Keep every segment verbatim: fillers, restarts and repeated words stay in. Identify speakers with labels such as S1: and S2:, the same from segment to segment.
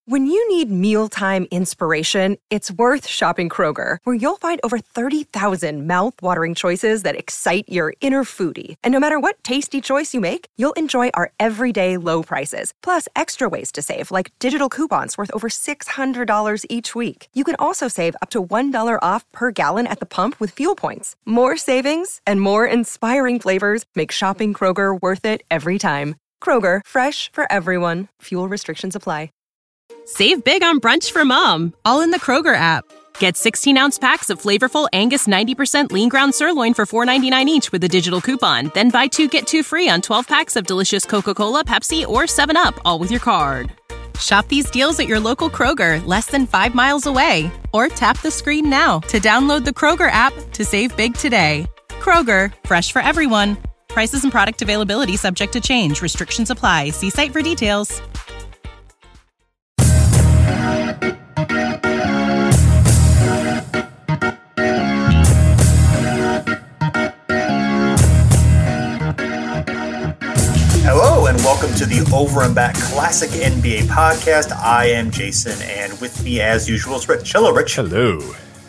S1: When you need mealtime inspiration, it's worth shopping Kroger, where you'll find over thirty thousand mouth-watering choices that excite your inner foodie. And no matter what tasty choice you make, you'll enjoy our everyday low prices, plus extra ways to save, like digital coupons worth over six hundred dollars each week. You can also save up to one dollar off per gallon at the pump with fuel points. More savings and more inspiring flavors make shopping Kroger worth it every time. Kroger, fresh for everyone. Fuel restrictions apply.
S2: Save big on brunch for mom, all in the Kroger app. Get sixteen-ounce packs of flavorful Angus ninety percent lean ground sirloin for four ninety-nine each with a digital coupon. Then buy two, get two free on twelve packs of delicious Coca-Cola, Pepsi, or seven up, all with your card. Shop these deals at your local Kroger, less than five miles away. Or tap the screen now to download the Kroger app to save big today. Kroger, fresh for everyone. Prices and product availability subject to change. Restrictions apply. See site for details.
S3: Hello and welcome to the Over and Back Classic N B A podcast. I am Jason, and with me as usual is Rich. Hello, Rich.
S4: Hello.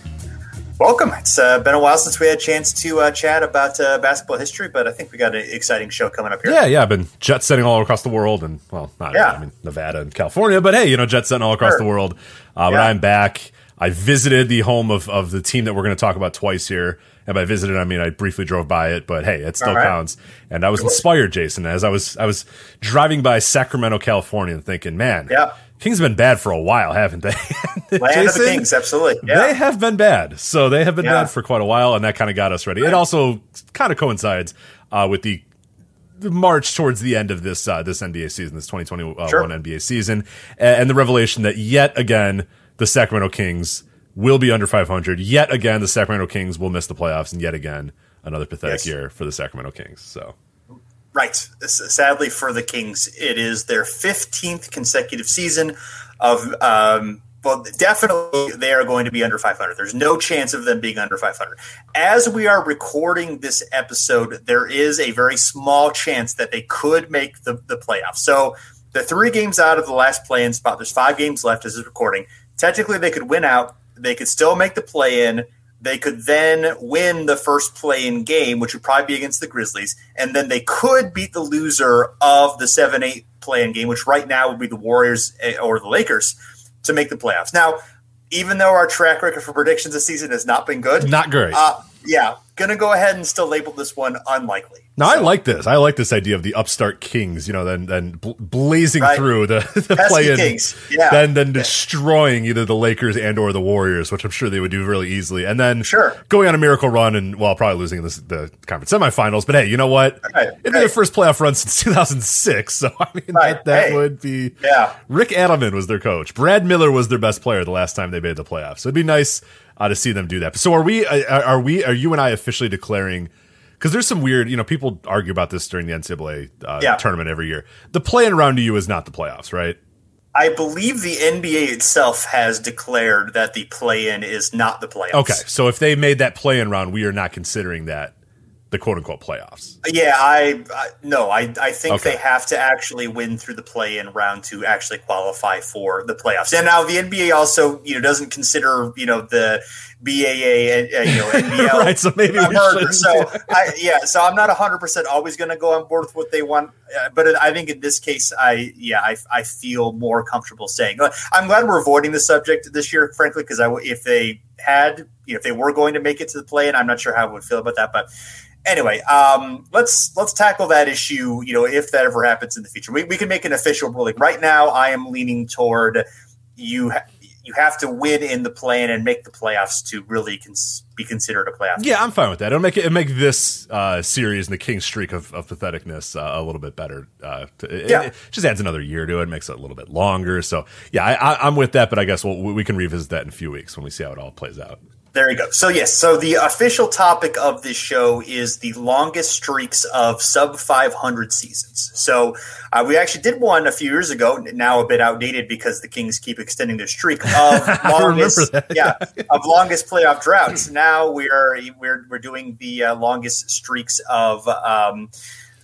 S3: Welcome. It's uh, been a while since we had a chance to uh, chat about uh, basketball history, but I think we got an exciting show coming up here.
S4: Yeah, yeah. I've been jet setting all across the world, and well, not
S3: yeah.
S4: I mean Nevada and California, but hey, you know, jet setting all across sure. the world. Uh, yeah. But I'm back. I visited the home of, of the team that we're going to talk about twice here. And by visited, I mean I briefly drove by it, but hey, it still right. counts. And I was inspired, Jason, as I was I was driving by Sacramento, California, and thinking, man,
S3: yeah.
S4: Kings have been bad for a while, haven't they?
S3: Land Jason, of the Kings, absolutely. Yeah.
S4: They have been bad. So they have been
S3: yeah.
S4: bad for quite a while, and that kind of got us ready. Right. It also kind of coincides uh, with the the march towards the end of this uh, this N B A season, this twenty twenty-one sure. N B A season, and, and the revelation that yet again the Sacramento Kings will be under five hundred. Yet again, the Sacramento Kings will miss the playoffs, and yet again, another pathetic yes. year for the Sacramento Kings. So,
S3: right. Sadly for the Kings, it is their fifteenth consecutive season of, um, well, definitely they are going to be under five hundred. There's no chance of them being under five hundred. As we are recording this episode, there is a very small chance that they could make the, the playoffs. So, the three games out of the last play-in spot, there's five games left as it's recording. Technically, they could win out. They could still make the play-in. They could then win the first play-in game, which would probably be against the Grizzlies. And then they could beat the loser of the seven eight play-in game, which right now would be the Warriors or the Lakers, to make the playoffs. Now, even though our track record for predictions this season has not been good.
S4: Not great.
S3: Uh, yeah, going to go ahead and still label this one unlikely.
S4: Now,
S3: so,
S4: I like this. I like this idea of the upstart Kings, you know, then then bl- blazing right. through the, the play-in,
S3: Kings. Yeah.
S4: then then destroying either the Lakers and or the Warriors, which I'm sure they would do really easily, and then
S3: sure.
S4: going on a miracle run and, well, probably losing in this, the conference semifinals. But hey, you know what?
S3: Right.
S4: It'd be
S3: right.
S4: their first playoff run since two thousand six, so I mean,
S3: right.
S4: that, that
S3: hey.
S4: would be
S3: yeah.
S4: Rick Adelman was their coach. Brad Miller was their best player the last time they made the playoffs. So it'd be nice uh, to see them do that. So are we, are, are we, are you and I officially declaring, because there's some weird, you know, people argue about this during the N C double A uh,
S3: yeah.
S4: tournament every year. The play-in round to you is not the playoffs, right?
S3: I believe the N B A itself has declared that the play-in is not the playoffs.
S4: Okay, so if they made that play-in round, we are not considering that the quote-unquote playoffs.
S3: Yeah, I, I no, I I think
S4: okay.
S3: they have to actually win through the play-in round to actually qualify for the playoffs. And now the N B A also, you know, doesn't consider, you know, the B A A and uh, you know N B L
S4: right, so maybe we
S3: merger. So I, yeah, so I'm not one hundred percent always going to go on board with what they want, uh, but I think in this case, I yeah, I, I feel more comfortable saying. I'm glad we're avoiding the subject this year, frankly, because I if they had, you know, if they were going to make it to the play-in, I'm not sure how I would feel about that, but. Anyway, um, let's let's tackle that issue. You know, if that ever happens in the future, we we can make an official ruling. Right now, I am leaning toward you. Ha- you have to win in the play-in and make the playoffs to really cons- be considered a playoff.
S4: Yeah, I'm fine with that. It'll make it it'll make this uh, series and the Kings streak of, of patheticness uh, a little bit better. Uh, to, it,
S3: yeah.
S4: it just adds another year to it, makes it a little bit longer. So yeah, I, I, I'm with that. But I guess we'll, we can revisit that in a few weeks when we see how it all plays out.
S3: There you go. So, yes, so the official topic of this show is the longest streaks of sub five hundred seasons. So, uh, we actually did one a few years ago, now a bit outdated because the Kings keep extending their streak of longest, yeah, of longest playoff droughts. Now we are we're we're doing the uh, longest streaks of um,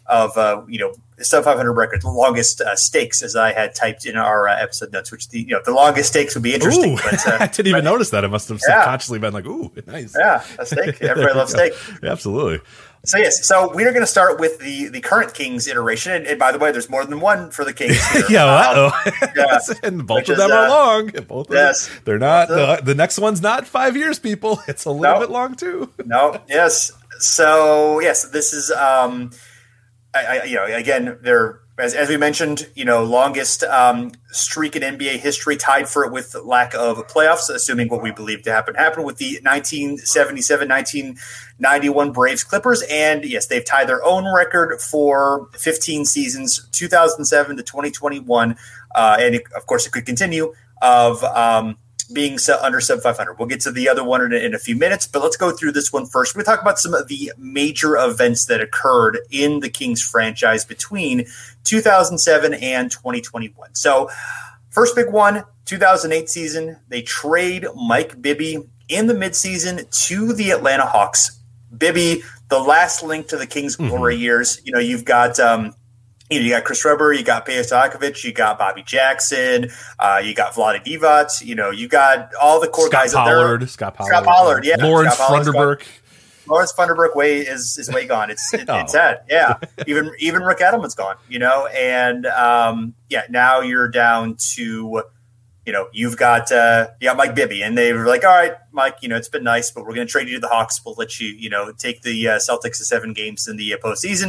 S3: of, uh, you know, sub five hundred records, the longest uh, stakes, as I had typed in our uh, episode notes, which the, you know, the longest stakes would be interesting.
S4: Ooh,
S3: but, uh,
S4: I didn't even
S3: but,
S4: notice that. I must have
S3: yeah.
S4: subconsciously been like, ooh, nice.
S3: Yeah, a steak. Everybody loves steak.
S4: Yeah, absolutely.
S3: So yes, so we are going to start with the the current Kings iteration, and, and by the way, there's more than one for the Kings. Here.
S4: yeah, well,
S3: um, yeah,
S4: and both
S3: which
S4: of them
S3: is,
S4: are
S3: uh,
S4: long. Both of
S3: yes,
S4: them, they're not. The, the next one's not five years, people. It's a little
S3: no,
S4: bit long too.
S3: no, yes. So yes, this is um, I, I, you know, again, they're as as we mentioned, you know, longest um streak in N B A history, tied for it with lack of playoffs, assuming what we believe to happen happened with the nineteen seventy-seven nineteen ninety-one Braves Clippers. And yes, they've tied their own record for fifteen seasons, two thousand seven to twenty twenty-one. Uh, and it, of course, it could continue of um, being su- under sub five hundred. We'll get to the other one in a, in a few minutes, but let's go through this one first. We'll talk about some of the major events that occurred in the Kings franchise between two thousand seven and twenty twenty-one. So first big one, two thousand eight season, they trade Mike Bibby in the midseason to the Atlanta Hawks. Bibby, the last link to the Kings' glory mm-hmm. years. You know, you've got um, you know, you got Chris Webber, you got Peja Stojakovic, you got Bobby Jackson, uh, you got Vlade Divac, you know, you got all the core
S4: Scott
S3: guys
S4: Pollard,
S3: there.
S4: Scott Pollard,
S3: Scott Pollard, yeah,
S4: Lawrence Funderburk.
S3: Lawrence Funderburk way is is way gone. It's it, oh. it's sad. Yeah, even even Rick Edelman's gone. You know, and um, yeah, now you're down to. You know, you've got uh, you got Mike Bibby, and they were like, all right, Mike, you know, it's been nice, but we're going to trade you to the Hawks. We'll let you, you know, take the uh, Celtics to seven games in the uh, postseason.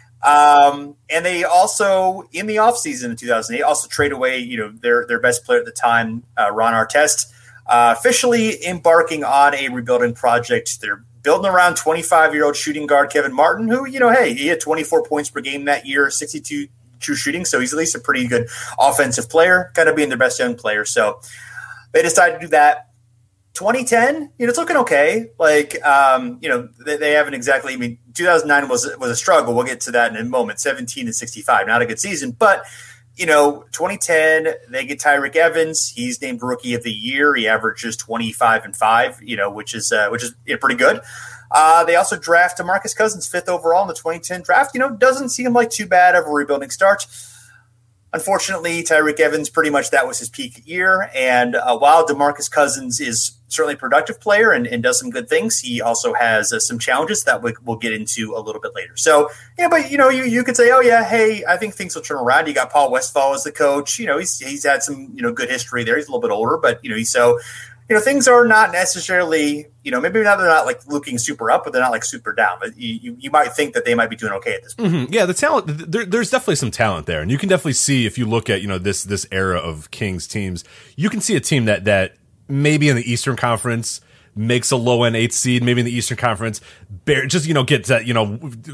S3: Um, and they also, in the offseason in two thousand eight, also trade away, you know, their their best player at the time, uh, Ron Artest, uh, officially embarking on a rebuilding project. They're building around twenty-five-year-old shooting guard Kevin Martin, who, you know, hey, he had twenty-four points per game that year, sixty-two true shooting, so he's at least a pretty good offensive player, kind of being their best young player. So they decided to do that. twenty ten, you know, it's looking okay. Like, um, you know, they, they haven't exactly. I mean, two thousand nine was was a struggle. We'll get to that in a moment. seventeen and sixty-five, not a good season, but you know, twenty ten, they get Tyreke Evans. He's named Rookie of the Year. He averages twenty-five and five, you know, which is uh, which is you know, pretty good. Uh, they also draft DeMarcus Cousins fifth overall in the twenty ten draft. You know, doesn't seem like too bad of a rebuilding start. Unfortunately, Tyreke Evans, pretty much that was his peak year. And uh, while DeMarcus Cousins is certainly a productive player and, and does some good things, he also has uh, some challenges that we, we'll get into a little bit later. So, yeah, but, you know, you, you could say, oh, yeah, hey, I think things will turn around. You got Paul Westphal as the coach. You know, he's he's had some, you know, good history there. He's a little bit older, but, you know, he's so – you know, things are not necessarily, you know, maybe now they're not like looking super up, but they're not like super down. But you, you, you might think that they might be doing okay at this point.
S4: Mm-hmm. Yeah, the talent, there, there's definitely some talent there. And you can definitely see if you look at, you know, this this era of Kings teams, you can see a team that that maybe in the Eastern Conference makes a low-end eighth seed, maybe in the Eastern Conference, bear, just, you know, get that, you know,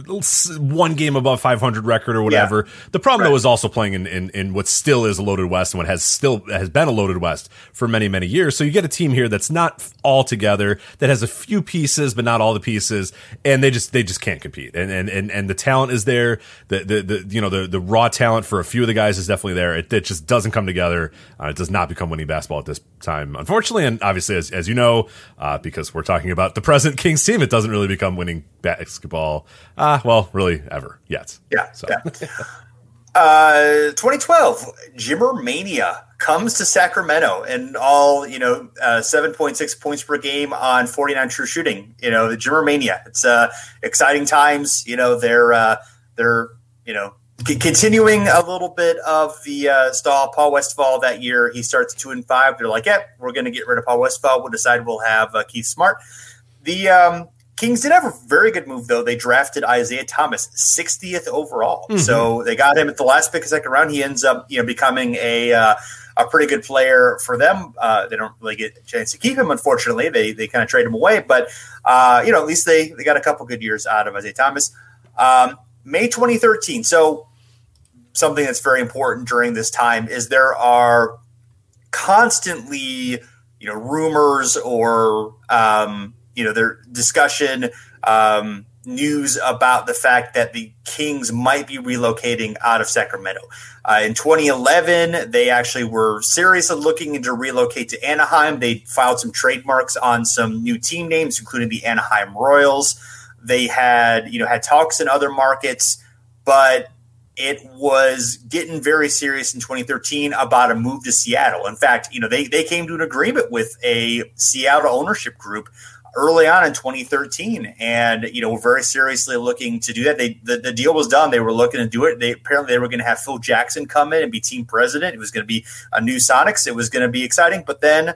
S4: one game above five hundred record or whatever. Yeah. The problem, right. though, is also playing in, in, in what still is a loaded West and what has still has been a loaded West for many, many years. So you get a team here that's not all together, that has a few pieces, but not all the pieces, and they just they just can't compete. And and and, and the talent is there. The, the, the you know, the, the raw talent for a few of the guys is definitely there. It, it just doesn't come together. Uh, it does not become winning basketball at this time, unfortunately. And obviously, as, as you know, uh, because we're talking about the present Kings team, it doesn't really become winning basketball, uh, well, really ever yet.
S3: Yeah. So. yeah. uh, twenty twelve, Jimmer Mania comes to Sacramento and all, you know, uh, seven point six points per game on forty-nine true shooting. You know, the Jimmer Mania. It's uh, exciting times. You know, they're uh, they're you know. C- continuing a little bit of the uh, stall, Paul Westphal that year, he starts two and five. They're like, yeah, we're going to get rid of Paul Westphal. We'll decide we'll have uh, Keith Smart. The um, Kings did have a very good move, though. They drafted Isaiah Thomas, sixtieth overall. Mm-hmm. So they got him at the last pick of the second round. He ends up, you know, becoming a uh, a pretty good player for them. Uh, they don't really get a chance to keep him, unfortunately. They they kind of trade him away. But, uh, you know, at least they, they got a couple good years out of Isaiah Thomas. Um, May twenty thirteen. So something that's very important during this time is there are constantly, you know, rumors or, um, you know, their discussion, um, news about the fact that the Kings might be relocating out of Sacramento. Uh, in twenty eleven, they actually were seriously looking into relocate to Anaheim. They filed some trademarks on some new team names, including the Anaheim Royals. They had, you know, had talks in other markets. but it was getting very serious in twenty thirteen about a move to Seattle. In fact, you know, they, they came to an agreement with a Seattle ownership group early on in twenty thirteen, and you know, were very seriously looking to do that. They the, the deal was done. They were looking to do it. They apparently they were going to have Phil Jackson come in and be team president. It was going to be a new Sonics. It was going to be exciting. But then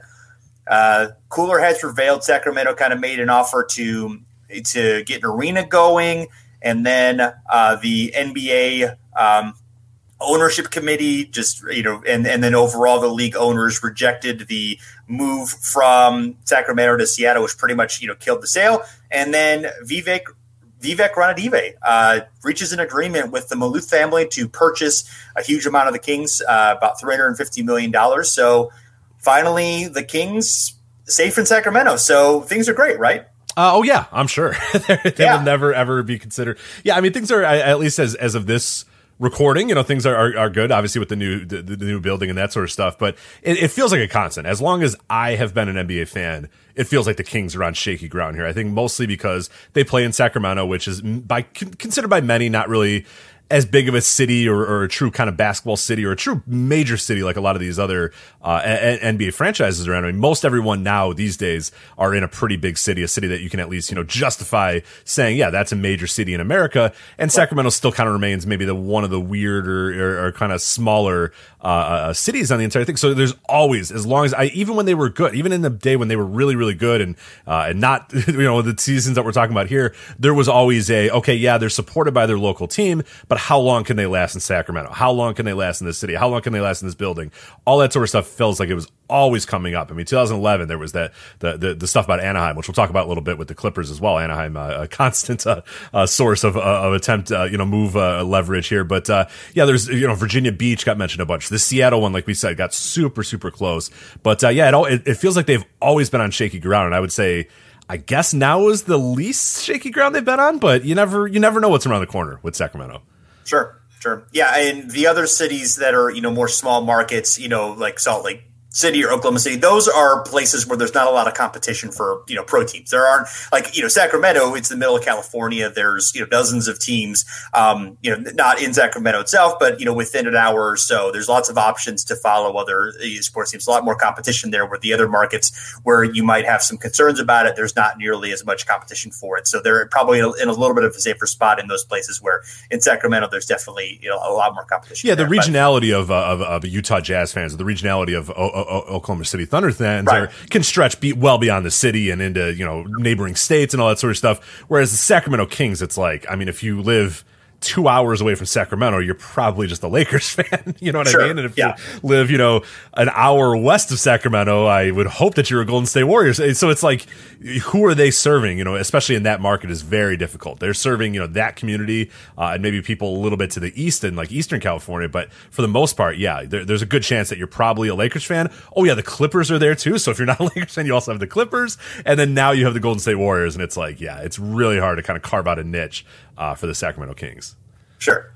S3: uh, cooler heads prevailed. Sacramento kind of made an offer to to get an arena going, and then uh, the N B A um, ownership committee just, you know, and, and then overall the league owners rejected the move from Sacramento to Seattle, which pretty much, you know, killed the sale. And then Vivek, Vivek Ranadive uh, reaches an agreement with the Maloof family to purchase a huge amount of the Kings, uh, about three hundred fifty million dollars. So finally the Kings safe in Sacramento. So things are great, right?
S4: Uh, oh yeah, I'm sure. they
S3: yeah.
S4: will never, ever be considered. Yeah. I mean, things are, at least as, as of this recording, you know, things are, are, are good, obviously, with the new the, the new building and that sort of stuff. But it, it feels like a constant. As long as I have been an N B A fan, it feels like the Kings are on shaky ground here. I think mostly because they play in Sacramento, which is by considered by many not really as big of a city or, or a true kind of basketball city or a true major city like a lot of these other uh, N B A franchises around. I mean, most everyone now these days are in a pretty big city, a city that you can at least, you know, justify saying, yeah, that's a major city in America. And Sacramento still kind of remains maybe the one of the weirder or, or kind of smaller uh, uh, cities on the entire thing. So there's always, as long as I, even when they were good, even in the day when they were really, really good and uh, and not, you know, the seasons that we're talking about here, there was always a, okay, yeah, they're supported by their local team, but how long can they last in Sacramento? How long can they last in this city? How long can they last in this building? All that sort of stuff feels like it was always coming up. I mean, two thousand eleven, there was that the the, the stuff about Anaheim, which we'll talk about a little bit with the Clippers as well. Anaheim, uh, a constant uh, uh, source of uh, of attempt, uh, you know, move uh, leverage here. But uh, yeah, there's, you know, Virginia Beach got mentioned a bunch. The Seattle one, like we said, got super super close. But uh, yeah, it, all, it it feels like they've always been on shaky ground, and I would say, I guess now is the least shaky ground they've been on. But you never you never know what's around the corner with Sacramento.
S3: Sure. Sure. Yeah. And the other cities that are, you know, more small markets, you know, like Salt Lake City or Oklahoma City, those are places where there's not a lot of competition for, you know, pro teams. There aren't, like, you know, Sacramento, it's the middle of California. There's, you know, dozens of teams, um, you know, not in Sacramento itself, but, you know, within an hour or so. There's lots of options to follow other sports teams. A lot more competition there, where the other markets where you might have some concerns about it, there's not nearly as much competition for it. So they're probably in a, in a little bit of a safer spot in those places, where in Sacramento, there's definitely, you know, a lot more competition.
S4: Yeah,
S3: there.
S4: the regionality but, of, uh, of of Utah Jazz fans, or the regionality of o- o- Oklahoma City Thunder fans,
S3: right,
S4: are, can stretch be, well beyond the city and into, you know, neighboring states and all that sort of stuff. Whereas the Sacramento Kings, it's like, I mean, if you live two hours away from Sacramento, you're probably just a Lakers fan. You know what
S3: sure.
S4: I mean? And if
S3: yeah.
S4: you live, you know, an hour west of Sacramento, I would hope that you're a Golden State Warriors. So it's like, who are they serving? You know, especially in that market is very difficult. They're serving, you know, that community uh, and maybe people a little bit to the east and like Eastern California. But for the most part, yeah, there, there's a good chance that you're probably a Lakers fan. Oh yeah, the Clippers are there too. So if you're not a Lakers fan, you also have the Clippers. And then now you have the Golden State Warriors. And it's like, yeah, it's really hard to kind of carve out a niche uh, for the Sacramento Kings.
S3: Sure.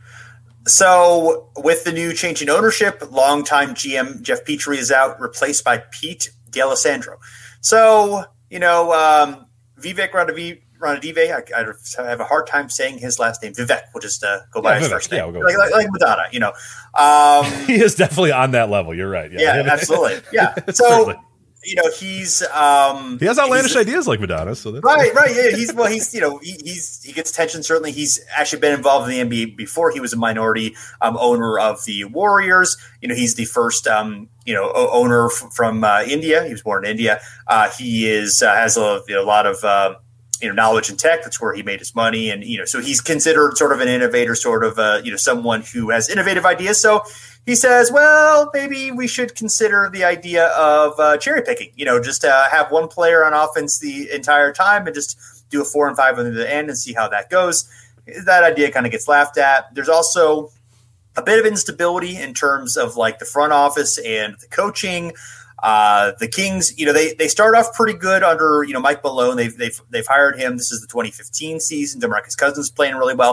S3: So with the new change in ownership, longtime G M Jeff Petrie is out, replaced by Pete D'Alessandro. So, you know, um, Vivek Ranadive, I, I have a hard time saying his last name. Vivek, we'll just uh, go by
S4: yeah,
S3: his
S4: Vivek,
S3: first name.
S4: Yeah, we'll go
S3: like, like, like Madonna, you know. Um,
S4: he is definitely on that level. You're right.
S3: Yeah, yeah absolutely. Yeah. So, you know, he's um,
S4: he has outlandish ideas like Madonna. So that's
S3: right, right. Yeah, he's well, he's you know, he, he's he gets attention. Certainly, he's actually been involved in the N B A before. He was a minority um, owner of the Warriors. You know, he's the first um, you know o- owner f- from uh, India. He was born in India. Uh, he is uh, has a, you know, a lot of uh, you know knowledge in tech. That's where he made his money, and you know, so he's considered sort of an innovator, sort of uh, you know someone who has innovative ideas. So he says, well, maybe we should consider the idea of uh, cherry picking, you know, just uh, have one player on offense the entire time and just do a four and five on the end and see how that goes. That idea kind of gets laughed at. There's also a bit of instability in terms of like the front office and the coaching. Uh, the Kings, you know, they, they start off pretty good under, you know, Mike Malone. They've, they've, they've hired him. This is the twenty fifteen season. DeMarcus Cousins playing really well.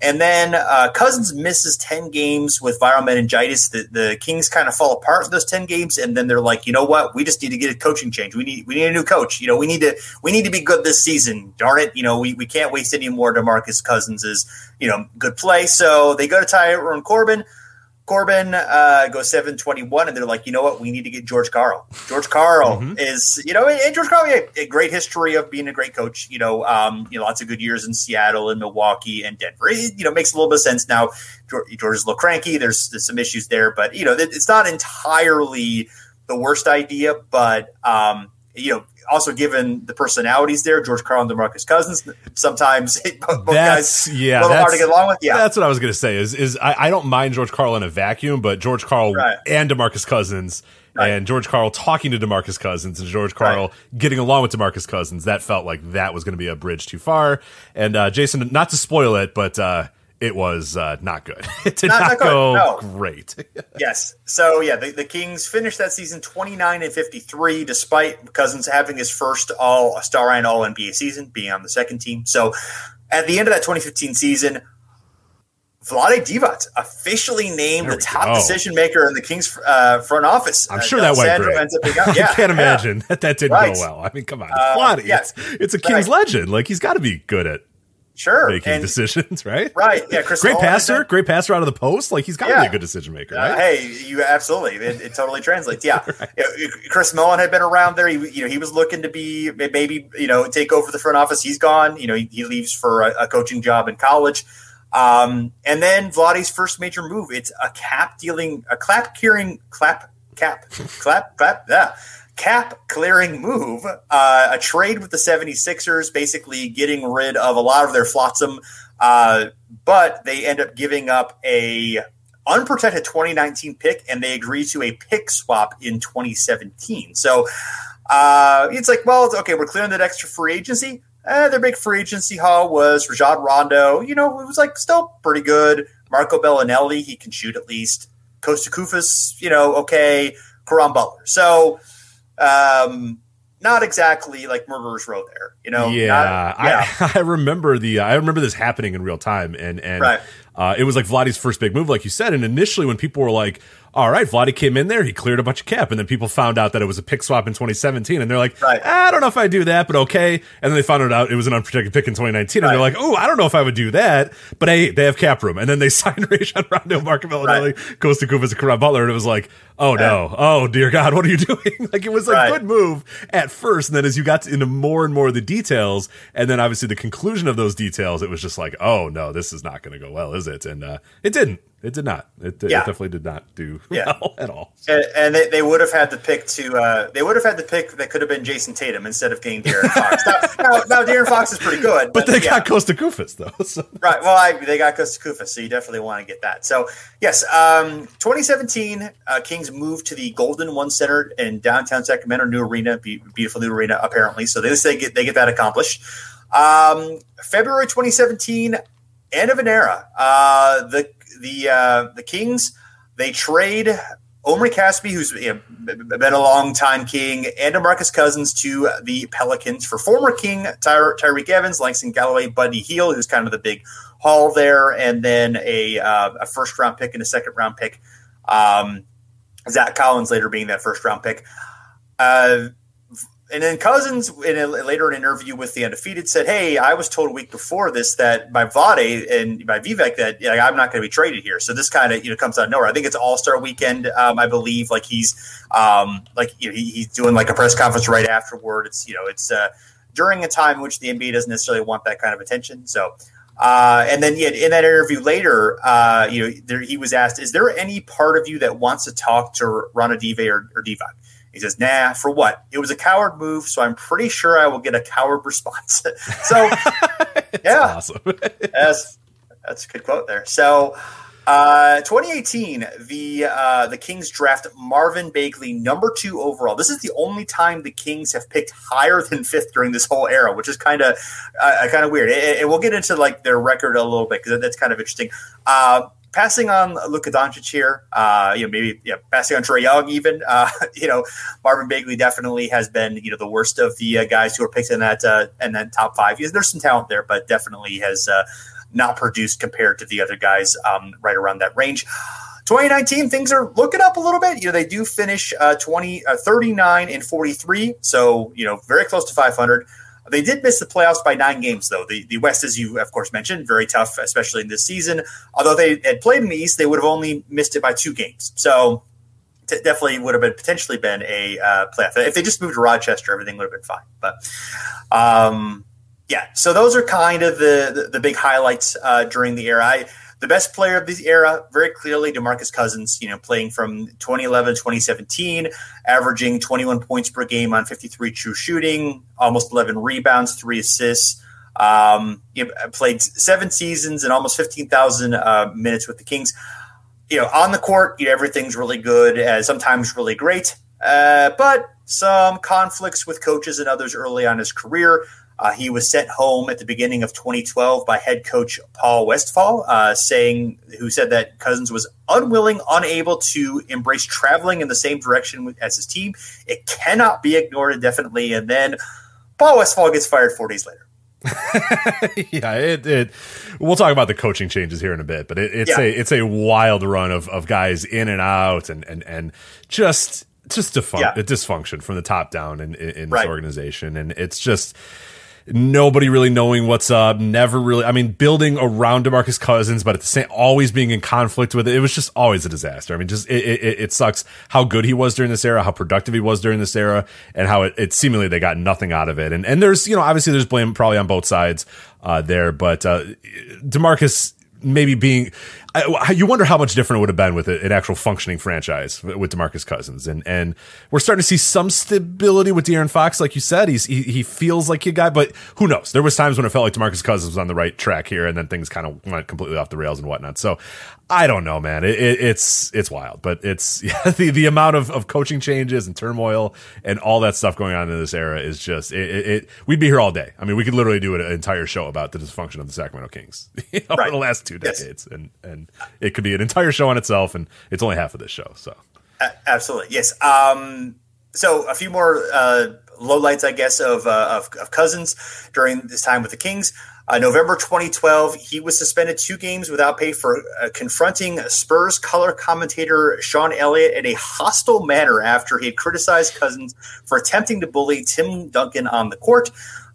S3: And then uh, Cousins misses ten games with viral meningitis. The, the Kings kind of fall apart in those ten games, and then they're like, you know what? We just need to get a coaching change. We need we need a new coach. You know, we need to we need to be good this season. Darn it! You know, we, we can't waste any more DeMarcus Cousins' you know good play. So they go to Tyrone Corbin. Corbin uh, goes seven twenty-one, and they're like, you know what? We need to get George Karl. George Karl mm-hmm. is, you know, and George Karl had a great history of being a great coach. You know, um, you know, lots of good years in Seattle and Milwaukee and Denver. It, you know, makes a little bit of sense now. George, George is a little cranky. There's, there's some issues there, but you know, it's not entirely the worst idea. But um, you know, also given the personalities there, George Karl and DeMarcus Cousins, sometimes both
S4: that's,
S3: guys
S4: yeah,
S3: a little hard to get along with. Yeah,
S4: that's what I was going to say. Is is I, I don't mind George Karl in a vacuum, but George Karl right. and DeMarcus Cousins, right. and George Karl talking to DeMarcus Cousins, and George Karl right. getting along with DeMarcus Cousins, that felt like that was going to be a bridge too far. And uh, Jason, not to spoil it, but uh, it was uh, not good. It did not, not, not go no. great.
S3: Yes. So, yeah, the, the Kings finished that season twenty-nine and fifty-three, despite Cousins having his first all Star and All N B A season, being on the second team. So, at the end of that twenty fifteen season, Vlade Divac officially named there the top go. decision maker in the Kings uh, front office.
S4: I'm sure uh, that went great. Ends up being, yeah, I can't yeah. imagine that that didn't right. go well. I mean, come on. Uh, Vlade, yes. it's, it's a Kings right. legend. Like, he's got to be good at Sure, making and, decisions, right?
S3: Right, yeah. Chris
S4: great
S3: Nolan
S4: passer, great passer out of the post. Like he's got to yeah. be a good decision maker, right?
S3: Uh, hey, you absolutely. It, it totally translates. Yeah, right. you know, Chris Mullen had been around there. He, you know, he was looking to be maybe you know take over the front office. He's gone. You know, he, he leaves for a, a coaching job in college. Um, and then Vlade's first major move. It's a cap dealing, a clap clearing, clap cap, clap clap. Yeah. cap clearing move, uh, a trade with the seventy-sixers, basically getting rid of a lot of their flotsam. Uh, but they end up giving up a unprotected twenty nineteen pick, and they agree to a pick swap in twenty seventeen. So uh, it's like, well, it's okay, we're clearing that extra free agency. Uh, their big free agency haul was Rajon Rondo. You know, it was like still pretty good. Marco Bellinelli, he can shoot at least. Kosta Koufos, you know, okay. Caron Butler. So Um, not exactly like murderer's row there, you know?
S4: Yeah.
S3: Not, yeah.
S4: I, I remember the, uh, I remember this happening in real time and, and,
S3: right.
S4: uh, it was like Vlade's first big move, like you said. And initially when people were like, all right, Vlade came in there, he cleared a bunch of cap. And then people found out that it was a pick swap in twenty seventeen. And they're like, right. I don't know if I do that, but okay. And then they found out it was an unprotected pick in twenty nineteen. And right. they're like, oh, I don't know if I would do that, but hey, they have cap room. And then they signed Rajon Rondo, Marco Bellinelli, right. Kosta Koufos, and Caron Butler. And it was like, oh no, yeah. oh dear God, what are you doing? Like it was a right. good move at first. And then as you got into more and more of the details, and then obviously the conclusion of those details, it was just like, oh no, this is not going to go well, is it? And uh, it didn't. It did not. It, yeah. it definitely did not do
S3: yeah.
S4: well at all.
S3: And, and they, they would have had the pick to. Uh, they would have had the pick that could have been Jason Tatum instead of getting De'Aaron Fox. now, now, now De'Aaron Fox is pretty good,
S4: but,
S3: but
S4: they
S3: yeah.
S4: got Kosta Koufos though. So.
S3: Right. Well, I, they got Kosta Koufos, so you definitely want to get that. So yes, um, twenty seventeen uh, Kings moved to the Golden One Center in downtown Sacramento, new arena, be, beautiful new arena apparently. So they they get they get that accomplished. Um, February twenty seventeen, end of an era. Uh, the The uh, the Kings, they trade Omri Caspi, who's you know, been a long time King, and DeMarcus Cousins to the Pelicans for former King Ty- Tyreek Evans, Langston Galloway, Buddy Hield, who's kind of the big haul there, and then a uh, a first round pick and a second round pick. Um, Zach Collins later being that first round pick. Uh, And then Cousins, in a, later in an interview with the Undefeated, said, hey, I was told a week before this that by Vlade and by Vivek that you know, I'm not going to be traded here. So this kind of you know comes out of nowhere. I think it's All-Star weekend, um, I believe. Like he's um, like you know, he, he's doing like a press conference right afterward. It's you know it's uh, during a time in which the N B A doesn't necessarily want that kind of attention. So uh, and then yeah, in that interview later, uh, you know there, he was asked, is there any part of you that wants to talk to Ronadive or, or Divac? He says, nah, for what? It was a coward move, so I'm pretty sure I will get a coward response. So, yeah.
S4: Awesome.
S3: that's, that's a good quote there. So, uh, twenty eighteen, the uh, the Kings draft Marvin Bagley, number two overall. This is the only time the Kings have picked higher than fifth during this whole era, which is kind of uh, kind of weird. And, and we'll get into like their record a little bit because that's kind of interesting. Uh, Passing on Luka Doncic here, uh, you know, maybe yeah, passing on Trae Young even. Uh, you know, Marvin Bagley definitely has been, you know, the worst of the uh, guys who are picked in that uh, in that top five. There's some talent there, but definitely has uh, not produced compared to the other guys um, right around that range. twenty nineteen, things are looking up a little bit. You know, they do finish uh, twenty, uh, thirty-nine and forty-three, so, you know, very close to five hundred. They did miss the playoffs by nine games, though. The the West, as you, of course, mentioned, very tough, especially in this season. Although they had played in the East, they would have only missed it by two games. So t- definitely would have been potentially been a uh, playoff. If they just moved to Rochester, everything would have been fine. But, um, yeah, so those are kind of the, the, the big highlights uh, during the era. I, The best player of this era, very clearly, DeMarcus Cousins, you know, playing from twenty eleven to twenty seventeen, averaging twenty-one points per game on fifty-three true shooting, almost eleven rebounds, three assists. Um, you know, played seven seasons and almost fifteen thousand uh, minutes with the Kings. You know, on the court, you know, everything's really good, uh, sometimes really great, uh, but some conflicts with coaches and others early on in his career. Uh, he was sent home at the beginning of twenty twelve by head coach Paul Westphal, uh, saying who said that Cousins was unwilling, unable to embrace traveling in the same direction as his team. It cannot be ignored indefinitely. And then Paul Westphal gets fired four days later.
S4: yeah, it, it. We'll talk about the coaching changes here in a bit, but it, it's yeah. a it's a wild run of, of guys in and out, and and and just just defun- yeah. dysfunction from the top down in, in, in this right. organization, and it's just. Nobody really knowing what's up, never really, I mean, building around DeMarcus Cousins, but at the same, always being in conflict with it. It was just always a disaster. I mean, just, it, it, it sucks how good he was during this era, how productive he was during this era, and how it, it seemingly they got nothing out of it. And, and there's, you know, obviously there's blame probably on both sides, uh, there, but, uh, DeMarcus maybe being, I, you wonder how much different it would have been with an actual functioning franchise with DeMarcus Cousins. And, and we're starting to see some stability with De'Aaron Fox. Like you said, he's, he, he feels like a guy, but who knows? There was times when it felt like DeMarcus Cousins was on the right track here, and then things kind of went completely off the rails and whatnot. So I don't know, man. It, it, it's, it's wild, but it's yeah, the, the amount of, of coaching changes and turmoil and all that stuff going on in this era is just, it, it, it we'd be here all day. I mean, we could literally do an entire show about the dysfunction of the Sacramento Kings you know, right. over the last two decades. Yes. And, and it could be an entire show on itself, and it's only half of this show. So,
S3: uh, absolutely, yes. Um, so a few more uh, lowlights, I guess, of, uh, of of Cousins during this time with the Kings. Uh, November twenty twelve, he was suspended two games without pay for uh, confronting Spurs color commentator Sean Elliott in a hostile manner after he had criticized Cousins for attempting to bully Tim Duncan on the court.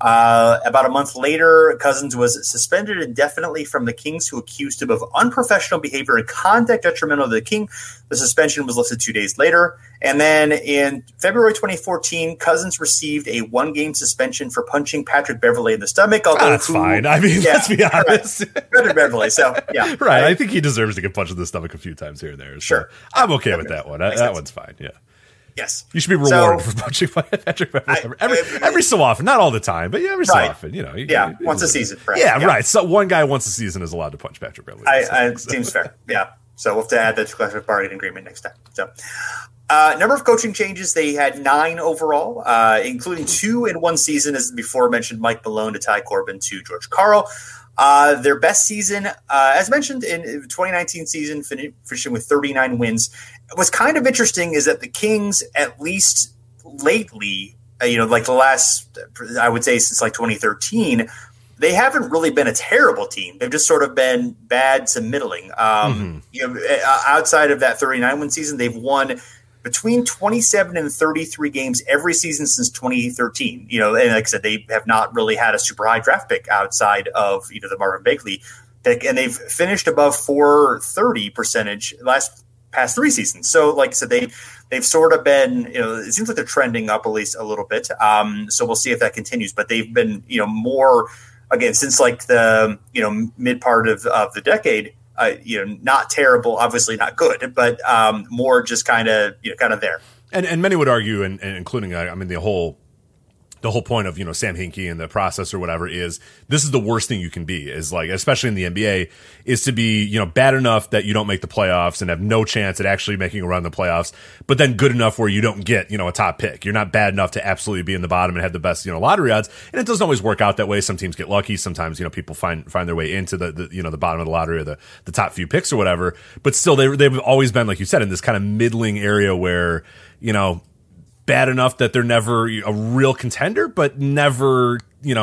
S3: Uh, about a month later, Cousins was suspended indefinitely from the Kings, who accused him of unprofessional behavior and conduct detrimental to the King. The suspension was lifted two days later. And then in February twenty fourteen, Cousins received a one-game suspension for punching Patrick Beverley in the stomach. Although
S4: oh, that's who, fine. I mean, yeah, let's be honest.
S3: Right. Patrick Beverley, so yeah.
S4: Right. I, I think he deserves to get punched in the stomach a few times here and there. So
S3: sure.
S4: I'm okay with that one. That sense. One's fine, yeah.
S3: Yes.
S4: You should be rewarded so, for punching Patrick Beverley every, every, every so often. Not all the time, but yeah, every so right. often. You know, you,
S3: yeah,
S4: you,
S3: once a season.
S4: Perhaps. Yeah, yeah, right. So one guy once a season is allowed to punch Patrick Beverley.
S3: I, I, it so. Seems fair. Yeah. So we'll have to add that to collective bargaining agreement next time. So, uh, number of coaching changes, they had nine overall, uh, including two in one season, as before mentioned, Mike Malone to Ty Corbin to George Karl. Uh, their best season, uh, as mentioned in twenty nineteen season, finishing with thirty-nine wins. What's kind of interesting is that the Kings, at least lately, uh, you know, like the last, I would say since like twenty thirteen, they haven't really been a terrible team. They've just sort of been bad to middling. Um, mm-hmm. You know, outside of that thirty-nine win season, they've won between twenty-seven and thirty-three games every season since twenty thirteen. You know, and like I said, they have not really had a super high draft pick outside of, you know, the Marvin Bagley pick, and they've finished above four thirty percentage last past three seasons. So, like I said, they they've sort of been, you know, it seems like they're trending up at least a little bit. Um, so we'll see if that continues. But they've been, you know, more again since like the you know mid part of, of the decade. Uh, you know, not terrible, obviously not good, but um, more just kind of, you know, kind of there.
S4: And and many would argue, and, and including, I mean, the whole the whole point of, you know, Sam Hinkie and the process or whatever is this is the worst thing you can be, is like, especially in the N B A, is to be, you know, bad enough that you don't make the playoffs and have no chance at actually making a run in the playoffs, but then good enough where you don't get, you know, a top pick. You're not bad enough to absolutely be in the bottom and have the best, you know, lottery odds. And it doesn't always work out that way. Some teams get lucky. Sometimes, you know, people find find their way into the, the you know, the bottom of the lottery or the, the top few picks or whatever. But still, they, they've always been, like you said, in this kind of middling area where, you know, bad enough that they're never a real contender, but never, you know,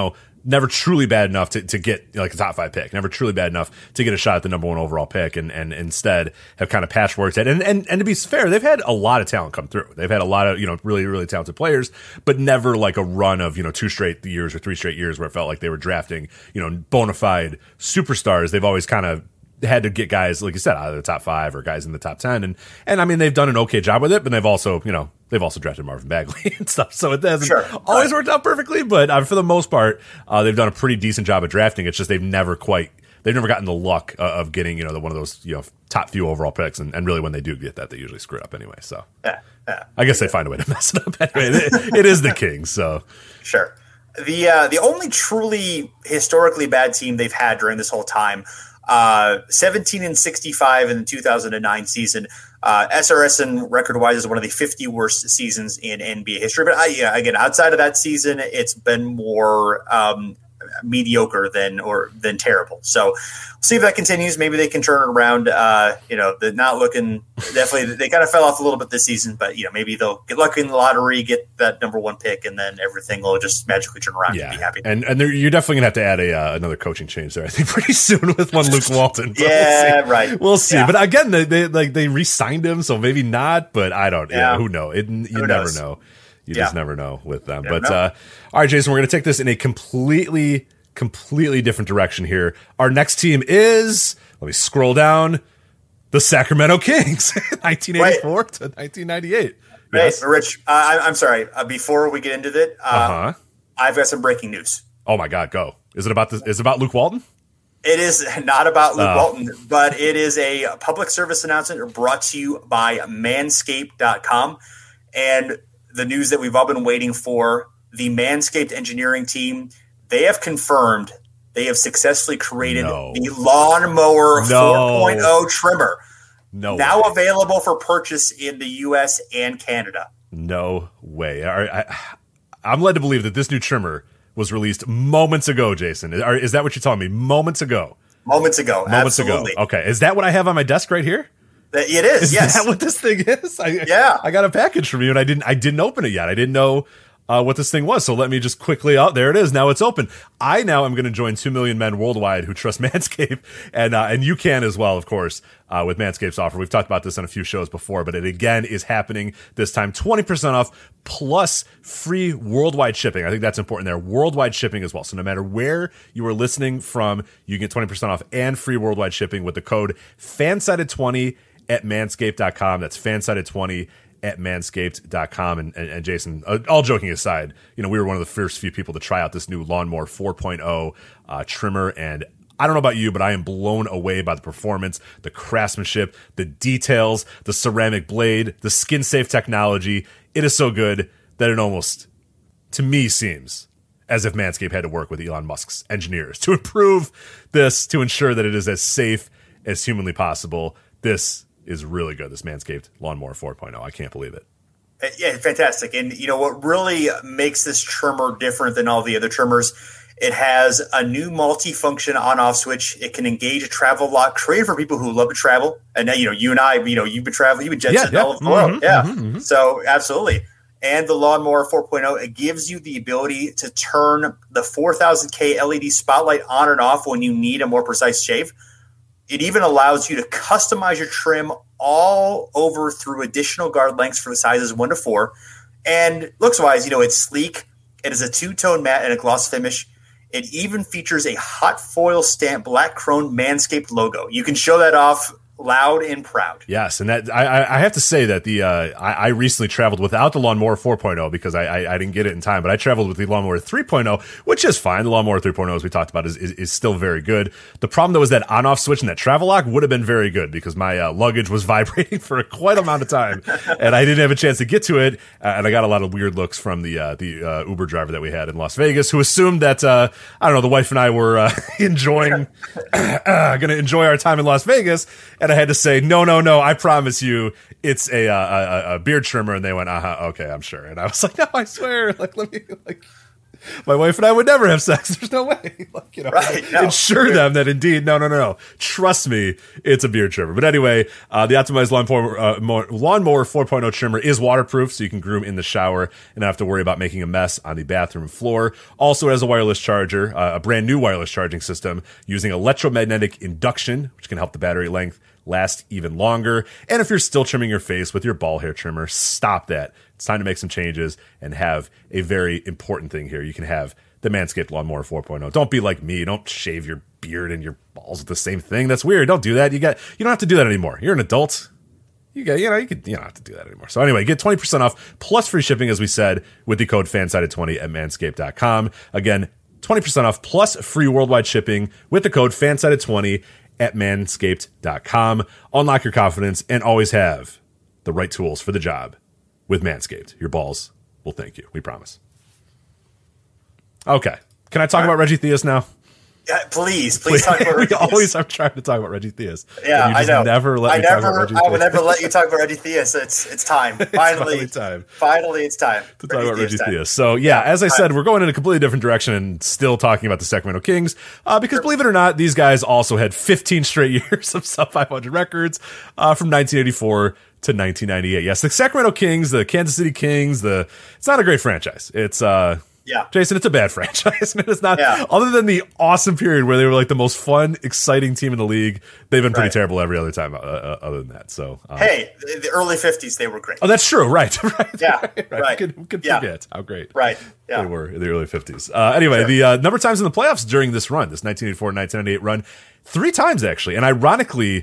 S4: never truly bad enough to, to get like a top five pick, never truly bad enough to get a shot at the number one overall pick, and, and instead have kind of patchworked it. And, and and to be fair, they've had a lot of talent come through. They've had a lot of, you know, really, really talented players, but never like a run of, you know, two straight years or three straight years where it felt like they were drafting, you know, bona fide superstars. They've always kind of had to get guys, like you said, out of the top five or guys in the top ten. And, and I mean, they've done an okay job with it, but they've also, you know, they've also drafted Marvin Bagley and stuff. So it hasn't
S3: sure,
S4: always
S3: right.
S4: worked out perfectly, but uh, for the most part, uh, they've done a pretty decent job at drafting. It's just they've never quite, they've never gotten the luck uh, of getting, you know, the, one of those, you know, top few overall picks. And, and really when they do get that, they usually screw it up anyway. So
S3: yeah, yeah.
S4: I guess they find a way to mess it up anyway. it, it is the Kings, so.
S3: Sure. The, uh, the only truly historically bad team they've had during this whole time, Uh, seventeen and sixty-five in the two thousand nine season. Uh, S R S N record wise is one of the fifty worst seasons in N B A history. But I, yeah, again, outside of that season, it's been more um, mediocre than or than terrible. So we'll see if that continues. Maybe they can turn it around. Uh, you know, they're not looking definitely. They kind of fell off a little bit this season, but you know, maybe they'll get lucky in the lottery, get that number one pick, and then everything will just magically turn around.
S4: Yeah,
S3: and be happy.
S4: and and you're definitely gonna have to add a uh, another coaching change there. I think pretty soon with one Luke Walton.
S3: yeah,
S4: we'll
S3: right.
S4: We'll see.
S3: Yeah.
S4: But again, they, they like they re-signed him, so maybe not. But I don't. Yeah,
S3: Yeah.
S4: who knows? It, you
S3: Who
S4: never
S3: knows?
S4: know. You
S3: Yeah.
S4: just never know with them.
S3: Never
S4: But
S3: know.
S4: uh, all right, Jason, we're gonna take this in a completely. completely different direction here. Our next team is, let me scroll down, the Sacramento Kings, nineteen eighty-four Wait. to nineteen ninety-eight.
S3: Hey,
S4: Yes.
S3: Rich, uh, I, I'm sorry. Uh, before we get into it, uh,
S4: Uh-huh.
S3: I've got some breaking news.
S4: Oh my God, go. Is it about this? Is it about Luke Walton?
S3: It is not about Luke
S4: Oh.
S3: Walton, but it is a public service announcement brought to you by manscaped dot com. And the news that we've all been waiting for, the Manscaped engineering team, they have confirmed they have successfully created
S4: No.
S3: the Lawnmower
S4: No.
S3: four point oh trimmer,
S4: No
S3: now
S4: way.
S3: available for purchase in the U S and Canada.
S4: No way. All right, I, I'm led to believe that this new trimmer was released moments ago, Jason. Are- Is that what you're telling me? Moments ago.
S3: Moments ago,
S4: Moments
S3: absolutely.
S4: ago. Okay. Is that what I have on my desk right here?
S3: That- It is,
S4: Is
S3: yes.
S4: that what this thing is? I,
S3: Yeah.
S4: I got a package from you, and I didn't. I didn't open it yet. I didn't know uh, what this thing was. So let me just quickly. Oh, there it is. Now it's open. I now am going to join two million men worldwide who trust Manscaped, and uh, and you can as well, of course, uh, with Manscaped's offer. We've talked about this on a few shows before, but it again is happening this time. twenty percent off plus free worldwide shipping. I think that's important there. Worldwide shipping as well. So no matter where you are listening from, you get twenty percent off and free worldwide shipping with the code fansided twenty at manscaped dot com. That's fansided twenty at manscaped dot com. And, and, and Jason, uh, all joking aside, you know, we were one of the first few people to try out this new Lawnmower four point oh uh, trimmer. And I don't know about you, but I am blown away by the performance, the craftsmanship, the details, the ceramic blade, the skin safe technology. It is so good that it almost, to me, seems as if Manscaped had to work with Elon Musk's engineers to improve this, to ensure that it is as safe as humanly possible. This is really good, this Manscaped Lawnmower four point oh. I can't believe it.
S3: Yeah, fantastic. And, you know, what really makes this trimmer different than all the other trimmers, it has a new multi-function on-off switch. It can engage a travel lock, created for people who love to travel. And, you know, you and I, you know, you've been traveling, you've been jet setting
S4: Yeah, yeah.
S3: all over the world.
S4: Mhm,
S3: yeah.
S4: mhm, mhm.
S3: So, absolutely. And the Lawnmower four point oh, it gives you the ability to turn the four thousand K L E D spotlight on and off when you need a more precise shave. It even allows you to customize your trim all over through additional guard lengths for the sizes one to four. And looks-wise, you know, it's sleek. It is a two-tone matte and a gloss finish. It even features a hot foil stamp black chrome Manscaped logo. You can show that off loud and proud.
S4: Yes, and that I, I have to say that the uh, I, I recently traveled without the Lawnmower four point oh because I, I I didn't get it in time, but I traveled with the Lawnmower three point oh, which is fine. The Lawnmower three point oh, as we talked about, is, is is still very good. The problem though is that on-off switch and that travel lock would have been very good because my uh, luggage was vibrating for a quite amount of time, and I didn't have a chance to get to it, uh, and I got a lot of weird looks from the uh, the uh, Uber driver that we had in Las Vegas, who assumed that uh, I don't know, the wife and I were uh, enjoying uh, going to enjoy our time in Las Vegas, and I had to say no. No, no, I promise you, it's a, uh, a a beard trimmer. And they went, uh huh, okay, I'm sure. And I was like, no, I swear, like, let me, like, My wife and I would never have sex. There's no way. Like, you know,
S3: right, no.
S4: Ensure them that indeed, no, no, no, no. Trust me, it's a beard trimmer. But anyway, uh, the optimized lawnmower, uh, more, lawnmower four point oh trimmer is waterproof, so you can groom in the shower and not have to worry about making a mess on the bathroom floor. Also has a wireless charger, uh, a brand new wireless charging system using electromagnetic induction, which can help the battery length last even longer. And if you're still trimming your face with your ball hair trimmer, stop that. It's time to make some changes and have a very important thing here. You can have the Manscaped Lawnmower four point oh. Don't be like me. Don't shave your beard and your balls with the same thing. That's weird. Don't do that. You got. You don't have to do that anymore. You're an adult. You got. You know. You could. You don't have to do that anymore. So anyway, get twenty percent off plus free shipping, as we said, with the code fansided twenty at manscaped dot com. Again, twenty percent off plus free worldwide shipping with the code fansided twenty at manscaped dot com. Unlock your confidence and always have the right tools for the job with Manscaped. Your balls will thank you. We promise. Okay. Can I talk about Reggie Theus now?
S3: Yeah, please, please talk about Reggie
S4: We
S3: Theus.
S4: always are trying to talk about Reggie Theus.
S3: Yeah,
S4: you just
S3: I know.
S4: Never let
S3: I
S4: me
S3: never,
S4: talk about Reggie
S3: I
S4: Theus.
S3: will never let you talk about Reggie Theus. It's it's time. Finally,
S4: it's finally time.
S3: Finally, it's time
S4: to talk about Reggie
S3: time.
S4: Theus. So yeah, as I said, we're going in a completely different direction and still talking about the Sacramento Kings uh, because believe it or not, these guys also had fifteen straight years of sub five hundred records uh, from nineteen eighty-four to nineteen ninety-eight. Yes, the Sacramento Kings, the Kansas City Kings. The it's not a great franchise. It's uh.
S3: Yeah,
S4: Jason, it's a bad franchise. It's not,
S3: yeah.
S4: Other than the awesome period where they were like the most fun, exciting team in the league. They've been pretty right. terrible every other time, uh, uh, other than that. So, um,
S3: hey, the early fifties they were great.
S4: Oh, that's true. Right, right.
S3: Yeah,
S4: right.
S3: right.
S4: We could, we could
S3: yeah.
S4: forget how great,
S3: right? Yeah,
S4: they were in the early fifties. Uh, anyway, sure. the uh, number of times in the playoffs during this run, this nineteen eighty-four nineteen ninety-eight run, three times actually, and ironically,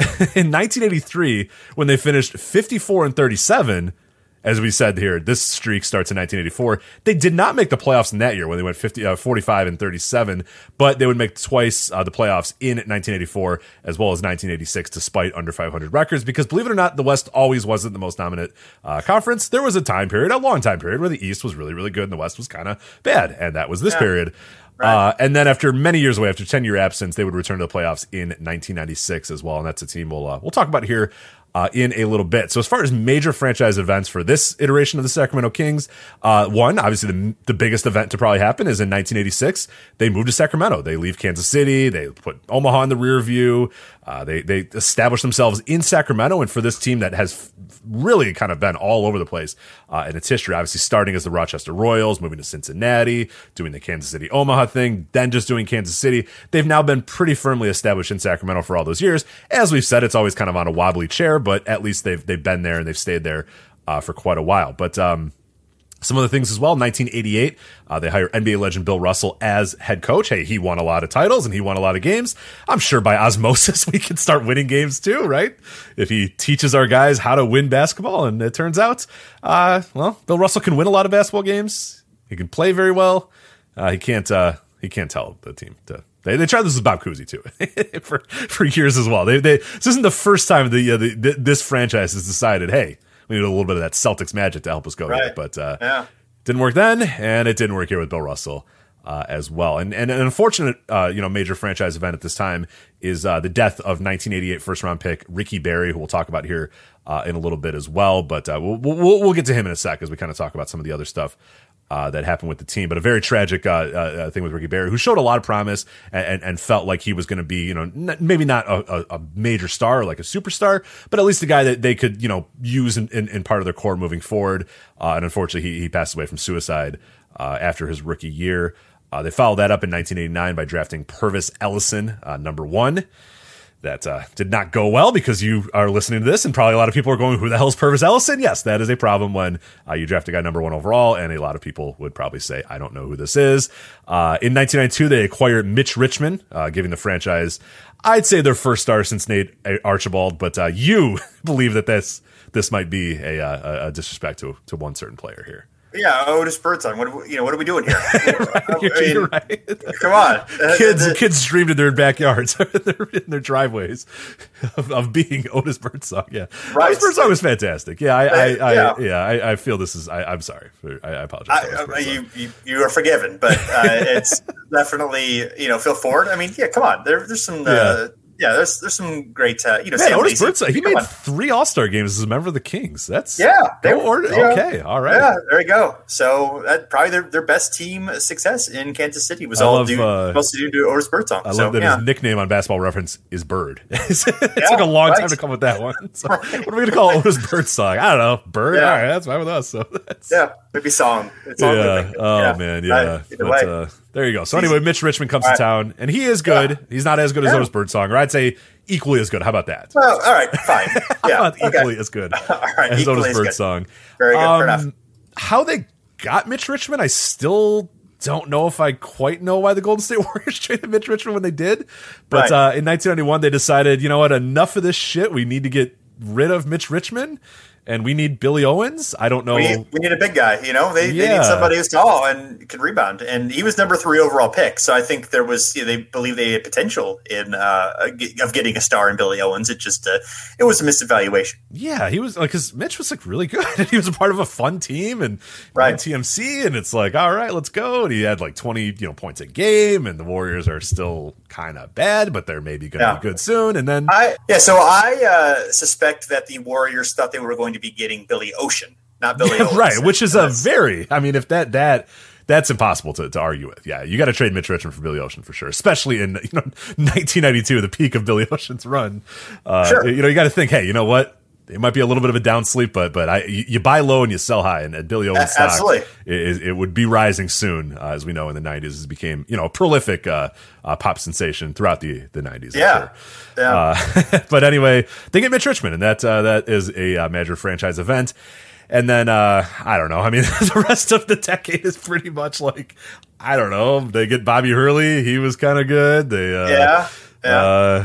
S4: in nineteen eighty-three when they finished fifty-four and thirty-seven. As we said here, this streak starts in nineteen eighty-four. They did not make the playoffs in that year when they went fifty, uh, forty-five and thirty-seven, but they would make twice uh, the playoffs in nineteen eighty-four as well as nineteen eighty-six despite under five hundred records because believe it or not, the West always wasn't the most dominant uh, conference. There was a time period, a long time period, where the East was really, really good and the West was kind of bad, and that was this yeah. period. Right. Uh, and then after many years away, after ten-year absence, they would return to the playoffs in nineteen ninety-six as well, and that's a team we'll, uh, we'll talk about here Uh, in a little bit. So as far as major franchise events for this iteration of the Sacramento Kings, uh, one, obviously the, the biggest event to probably happen is in nineteen eighty-six. They moved to Sacramento. They leave Kansas City. They put Omaha in the rear view. Uh, they, they establish themselves in Sacramento. And for this team that has f- really kind of been all over the place uh, in its history, obviously starting as the Rochester Royals, moving to Cincinnati, doing the Kansas City Omaha thing, then just doing Kansas City. They've now been pretty firmly established in Sacramento for all those years. As we've said, it's always kind of on a wobbly chair, but at least they've they've been there and they've stayed there uh, for quite a while. But um, some other things as well. nineteen eighty-eight, uh, they hire N B A legend Bill Russell as head coach. Hey, he won a lot of titles and he won a lot of games. I'm sure by osmosis we can start winning games too, right? If he teaches our guys how to win basketball, and it turns out, uh, well, Bill Russell can win a lot of basketball games. He can play very well. Uh, he can't. Uh, he can't tell the team to. They they tried this with Bob Cousy too for for years as well. They they this isn't the first time the, uh, the, the this franchise has decided, hey, we need a little bit of that Celtics magic to help us go
S3: right.
S4: here. But uh,
S3: yeah.
S4: didn't work then, and it didn't work here with Bill Russell uh, as well. And and an unfortunate uh, you know major franchise event at this time is uh, the death of nineteen eighty-eight first round pick Ricky Barry, who we'll talk about here uh, in a little bit as well. But uh, we'll, we'll we'll get to him in a sec as we kind of talk about some of the other stuff Uh, that happened with the team, but a very tragic uh, uh, thing with Ricky Barry, who showed a lot of promise and, and, and felt like he was going to be, you know, n- maybe not a, a major star, like a superstar, but at least a guy that they could, you know, use in, in, in part of their core moving forward. Uh, and unfortunately, he, he passed away from suicide uh, after his rookie year. Uh, they followed that up in nineteen eighty-nine by drafting Purvis Ellison, uh, number one. That uh, did not go well because you are listening to this and probably a lot of people are going, who the hell is Purvis Ellison? Yes, that is a problem when uh, you draft a guy number one overall, and a lot of people would probably say, I don't know who this is. Uh, in nineteen ninety-two, they acquired Mitch Richmond, uh, giving the franchise, I'd say, their first star since Nate Archibald, but uh, you believe that this this might be a, a, a disrespect to, to one certain player here.
S3: Yeah, Otis Birdsong. What are we, you know? What are we doing here?
S4: right, you're, I mean, you're right.
S3: Come on,
S4: kids. The, kids dreamed in their backyards, in, their, in their driveways, of, of being Otis Birdsong. Yeah,
S3: right.
S4: Otis Birdsong was fantastic. Yeah, I, I, I
S3: yeah,
S4: I, yeah I, I feel this is. I, I'm sorry. For, I, I apologize.
S3: I, you, you, you are forgiven, but uh, it's definitely, you know, Phil Ford. I mean, yeah, come on. There, there's some. Uh,
S4: yeah.
S3: yeah, there's there's some great, uh, you know,
S4: Man,
S3: Sam
S4: Otis
S3: Lacey.
S4: Birdsong, he
S3: Come
S4: made
S3: on.
S4: three All-Star games as a member of the Kings. That's
S3: Yeah, they,
S4: go order.
S3: you know,
S4: Okay, all right.
S3: Yeah, there you go. So that probably their, their best team success in Kansas City was
S4: I
S3: all
S4: love,
S3: due,
S4: uh,
S3: supposed to do to Otis Birdsong.
S4: I
S3: so,
S4: love that
S3: yeah.
S4: his nickname on Basketball Reference is Bird. it's
S3: Yeah,
S4: took a long
S3: right.
S4: time to come with that one. So
S3: Right.
S4: what are we going to call Otis Birdsong? I don't know. Bird?
S3: Yeah.
S4: All right, that's fine with us. So that's,
S3: Yeah, maybe song. It's all
S4: yeah.
S3: good.
S4: Oh,
S3: Yeah.
S4: man, yeah.
S3: Right. Either
S4: But,
S3: way.
S4: uh, there you go. So anyway, Mitch Richmond comes
S3: All
S4: to
S3: right.
S4: town, and he is good.
S3: Yeah.
S4: He's not as good as
S3: Yeah.
S4: Otis Birdsong, or I'd say equally as good. How about that?
S3: Well, all right, fine. Yeah,
S4: Not
S3: okay.
S4: equally as good
S3: All right,
S4: as
S3: equally
S4: Otis
S3: as good.
S4: Birdsong.
S3: Very good. Fair enough.
S4: Um, how they got Mitch Richmond, I still don't know if I quite know why the Golden State Warriors traded Mitch Richmond when they did. But
S3: Right.
S4: uh, in nineteen ninety-one, they decided, you know what, enough of this shit. We need to get rid of Mitch Richmond, and we need Billy Owens. I don't know.
S3: We need, we need a big guy, you know. They, they
S4: Yeah.
S3: need somebody who's tall and can rebound. And he was number three overall pick, so I think there was you know, they believe they had potential in uh, of getting a star in Billy Owens. It just uh, it was a misevaluation.
S4: Yeah, he was like, because Mitch was like really good, and he was a part of a fun team, and
S3: Right.
S4: on T M C, and it's like, all right, let's go. And he had like twenty, you know, points a game, and the Warriors are still kind of bad, but they're maybe going to
S3: Yeah.
S4: be good soon. And then
S3: I yeah, so I uh, suspect that the Warriors thought they were going to be getting Billy Ocean, not Billy Owens.
S4: right, which is a
S3: That's-
S4: very, I mean, if that that that's impossible to, to argue with. Yeah, you got to trade Mitch Richmond for Billy Ocean for sure, especially in you know nineteen ninety-two, the peak of Billy Ocean's run. Uh,
S3: Sure.
S4: You know, you got to think, hey, you know what? It might be a little bit of a down sleep, but but I you, you buy low and you sell high, and, and Billy Owens
S3: A-
S4: stock
S3: absolutely.
S4: it, it would be rising soon, uh, as we know in the nineties. As it became you know a prolific uh, uh, pop sensation throughout the the nineties. I'm
S3: Yeah.
S4: sure.
S3: Yeah.
S4: Uh, but anyway, they get Mitch Richmond, and that uh, that is a uh, major franchise event. And then uh, I don't know. I mean, the rest of the decade is pretty much like I don't know. They get Bobby Hurley; he was kind of good. They uh,
S3: yeah. Yeah.
S4: uh,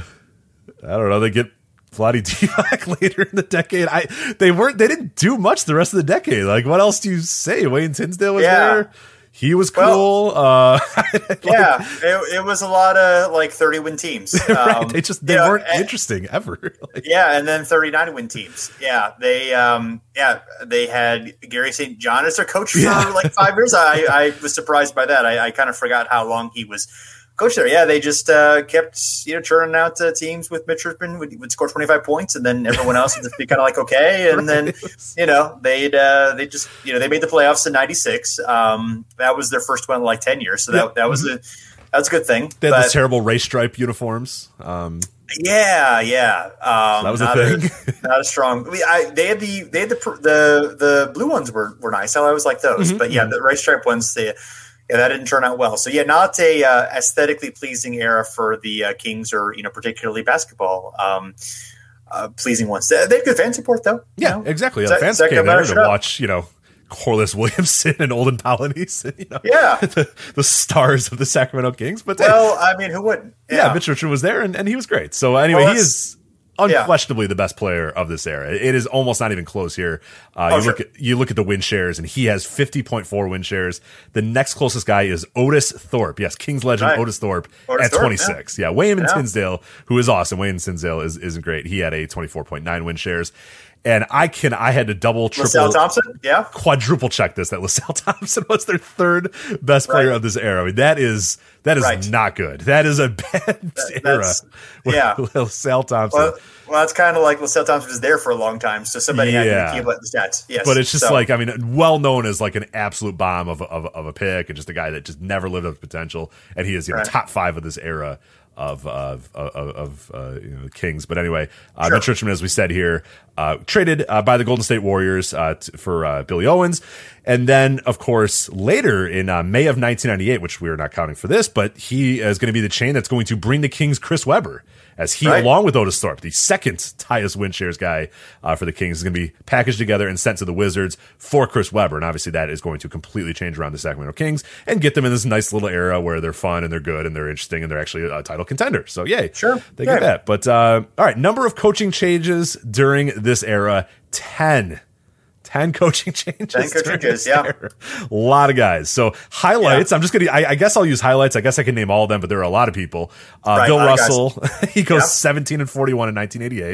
S4: I don't know. They get Vlade Divac later in the decade. I they weren't. They didn't do much the rest of the decade. Like, what else do you say? Wayne Tinsdale was
S3: Yeah.
S4: there. He was
S3: Well,
S4: cool. uh, like,
S3: yeah, it, it was a lot of like thirty win teams.
S4: right.
S3: Um,
S4: They just they
S3: you know,
S4: weren't
S3: and-
S4: interesting ever. Like,
S3: Yeah, and then thirty-nine win teams. Yeah, they um yeah, they had Gary Saint John as their coach for
S4: Yeah.
S3: like five years. I, I was surprised by that. I, I kind of forgot how long he was coach there. Yeah, they just uh, kept you know churning out uh, teams with Mitch Richmond would, would score twenty-five points, and then everyone else would just be kind of like okay, and then you know they'd uh, they just you know they made the playoffs in ninety-six. Um, that was their first one in like ten years, so that
S4: Yep.
S3: that was a that's a good thing.
S4: they had
S3: But-
S4: those terrible race stripe uniforms. Um,
S3: yeah, yeah. Um,
S4: that was a
S3: not
S4: thing.
S3: not a strong. I, I, they had the they had the pr- the the blue ones were, were nice. I always like those.
S4: Mm-hmm.
S3: But yeah, the race stripe ones, they, yeah, that didn't turn out well. So yeah, not a uh, aesthetically pleasing era for the uh, Kings, or you know, particularly basketball. Um, uh, pleasing ones. They, they had good fan support though. you
S4: yeah,
S3: know?
S4: exactly. Yeah,
S3: Se-
S4: the fans
S3: second
S4: came there
S3: better
S4: to
S3: shut up.
S4: watch, you know, Corliss Williamson and Olden Polynice, and, you know,
S3: Yeah.
S4: the, the stars of the Sacramento Kings. But they,
S3: Well, I mean, who wouldn't?
S4: yeah, Mitch Richmond was there, and, and he was great. So anyway,
S3: Well,
S4: he
S3: that's-
S4: is unquestionably the best player of this era. It is almost not even close here. Uh,
S3: Oh,
S4: you look
S3: sure.
S4: at you look at the win shares, and he has fifty point four win shares. The next closest guy is Otis Thorpe. Yes, Kings legend
S3: Right.
S4: Otis Thorpe
S3: Otis
S4: at
S3: Thorpe,
S4: twenty-six. Yeah, Wayne
S3: Yeah.
S4: Tinsdale, who is awesome. Wayne Tinsdale is isn't great. He had a twenty-four point nine win shares. And I can I had to double triple
S3: LaSalle Thompson. Yeah.
S4: quadruple check this that LaSalle Thompson was their third best player
S3: Right.
S4: of this era. I mean, that is that is
S3: Right.
S4: not good. That is a bad era.
S3: that's- yeah.
S4: LaSalle Thompson.
S3: Well, well, that's kind of like LaSalle Thompson was there for a long time, so somebody had
S4: Yeah.
S3: to accumulate the stats. Yes,
S4: but it's just
S3: So-
S4: like, I mean, well known as like an absolute bomb of, of, of a pick, and just a guy that just never lived up to potential. And he is, you know,
S3: Right.
S4: top five of this era of of of, of uh, you know, the Kings. But anyway, uh,
S3: Sure.
S4: Mitch Richmond, as we said here, uh, traded uh, by the Golden State Warriors uh, t- for uh, Billy Owens. And then, of course, later in uh, May of nineteen ninety-eight, which we are not counting for this, but he is going to be the chain that's going to bring the Kings Chris Webber, as he,
S3: Right.
S4: along with Otis Thorpe, the second highest win shares guy uh, for the Kings, is going to be packaged together and sent to the Wizards for Chris Webber. And obviously that is going to completely change around the Sacramento Kings and get them in this nice little era where they're fun and they're good and they're interesting and they're actually a title contender. So yay,
S3: Sure.
S4: they
S3: Yeah.
S4: get that. But uh, all right, number of coaching changes during this era, ten. ten coaching changes.
S3: ten coaching
S4: during
S3: changes,
S4: this
S3: yeah.
S4: era. A lot of guys. So highlights, I'm just going to, I guess I'll use highlights. I guess I can name all of them, but there are a lot of people. Uh,
S3: Right,
S4: Bill
S3: a lot of guys.
S4: Russell, he goes
S3: Yeah.
S4: seventeen and forty-one in nineteen eighty-eight.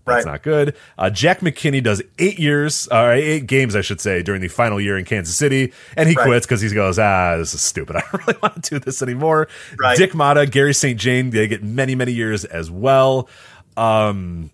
S4: That's
S3: right.
S4: not good. Uh, Jack McKinney does eight years, or eight games, I should say, during the final year in Kansas City, and he
S3: Right.
S4: quits because he goes, ah, this is stupid. I don't really want to do this anymore.
S3: Right.
S4: Dick Motta, Gary Saint Jane, they get many, many years as well. Um,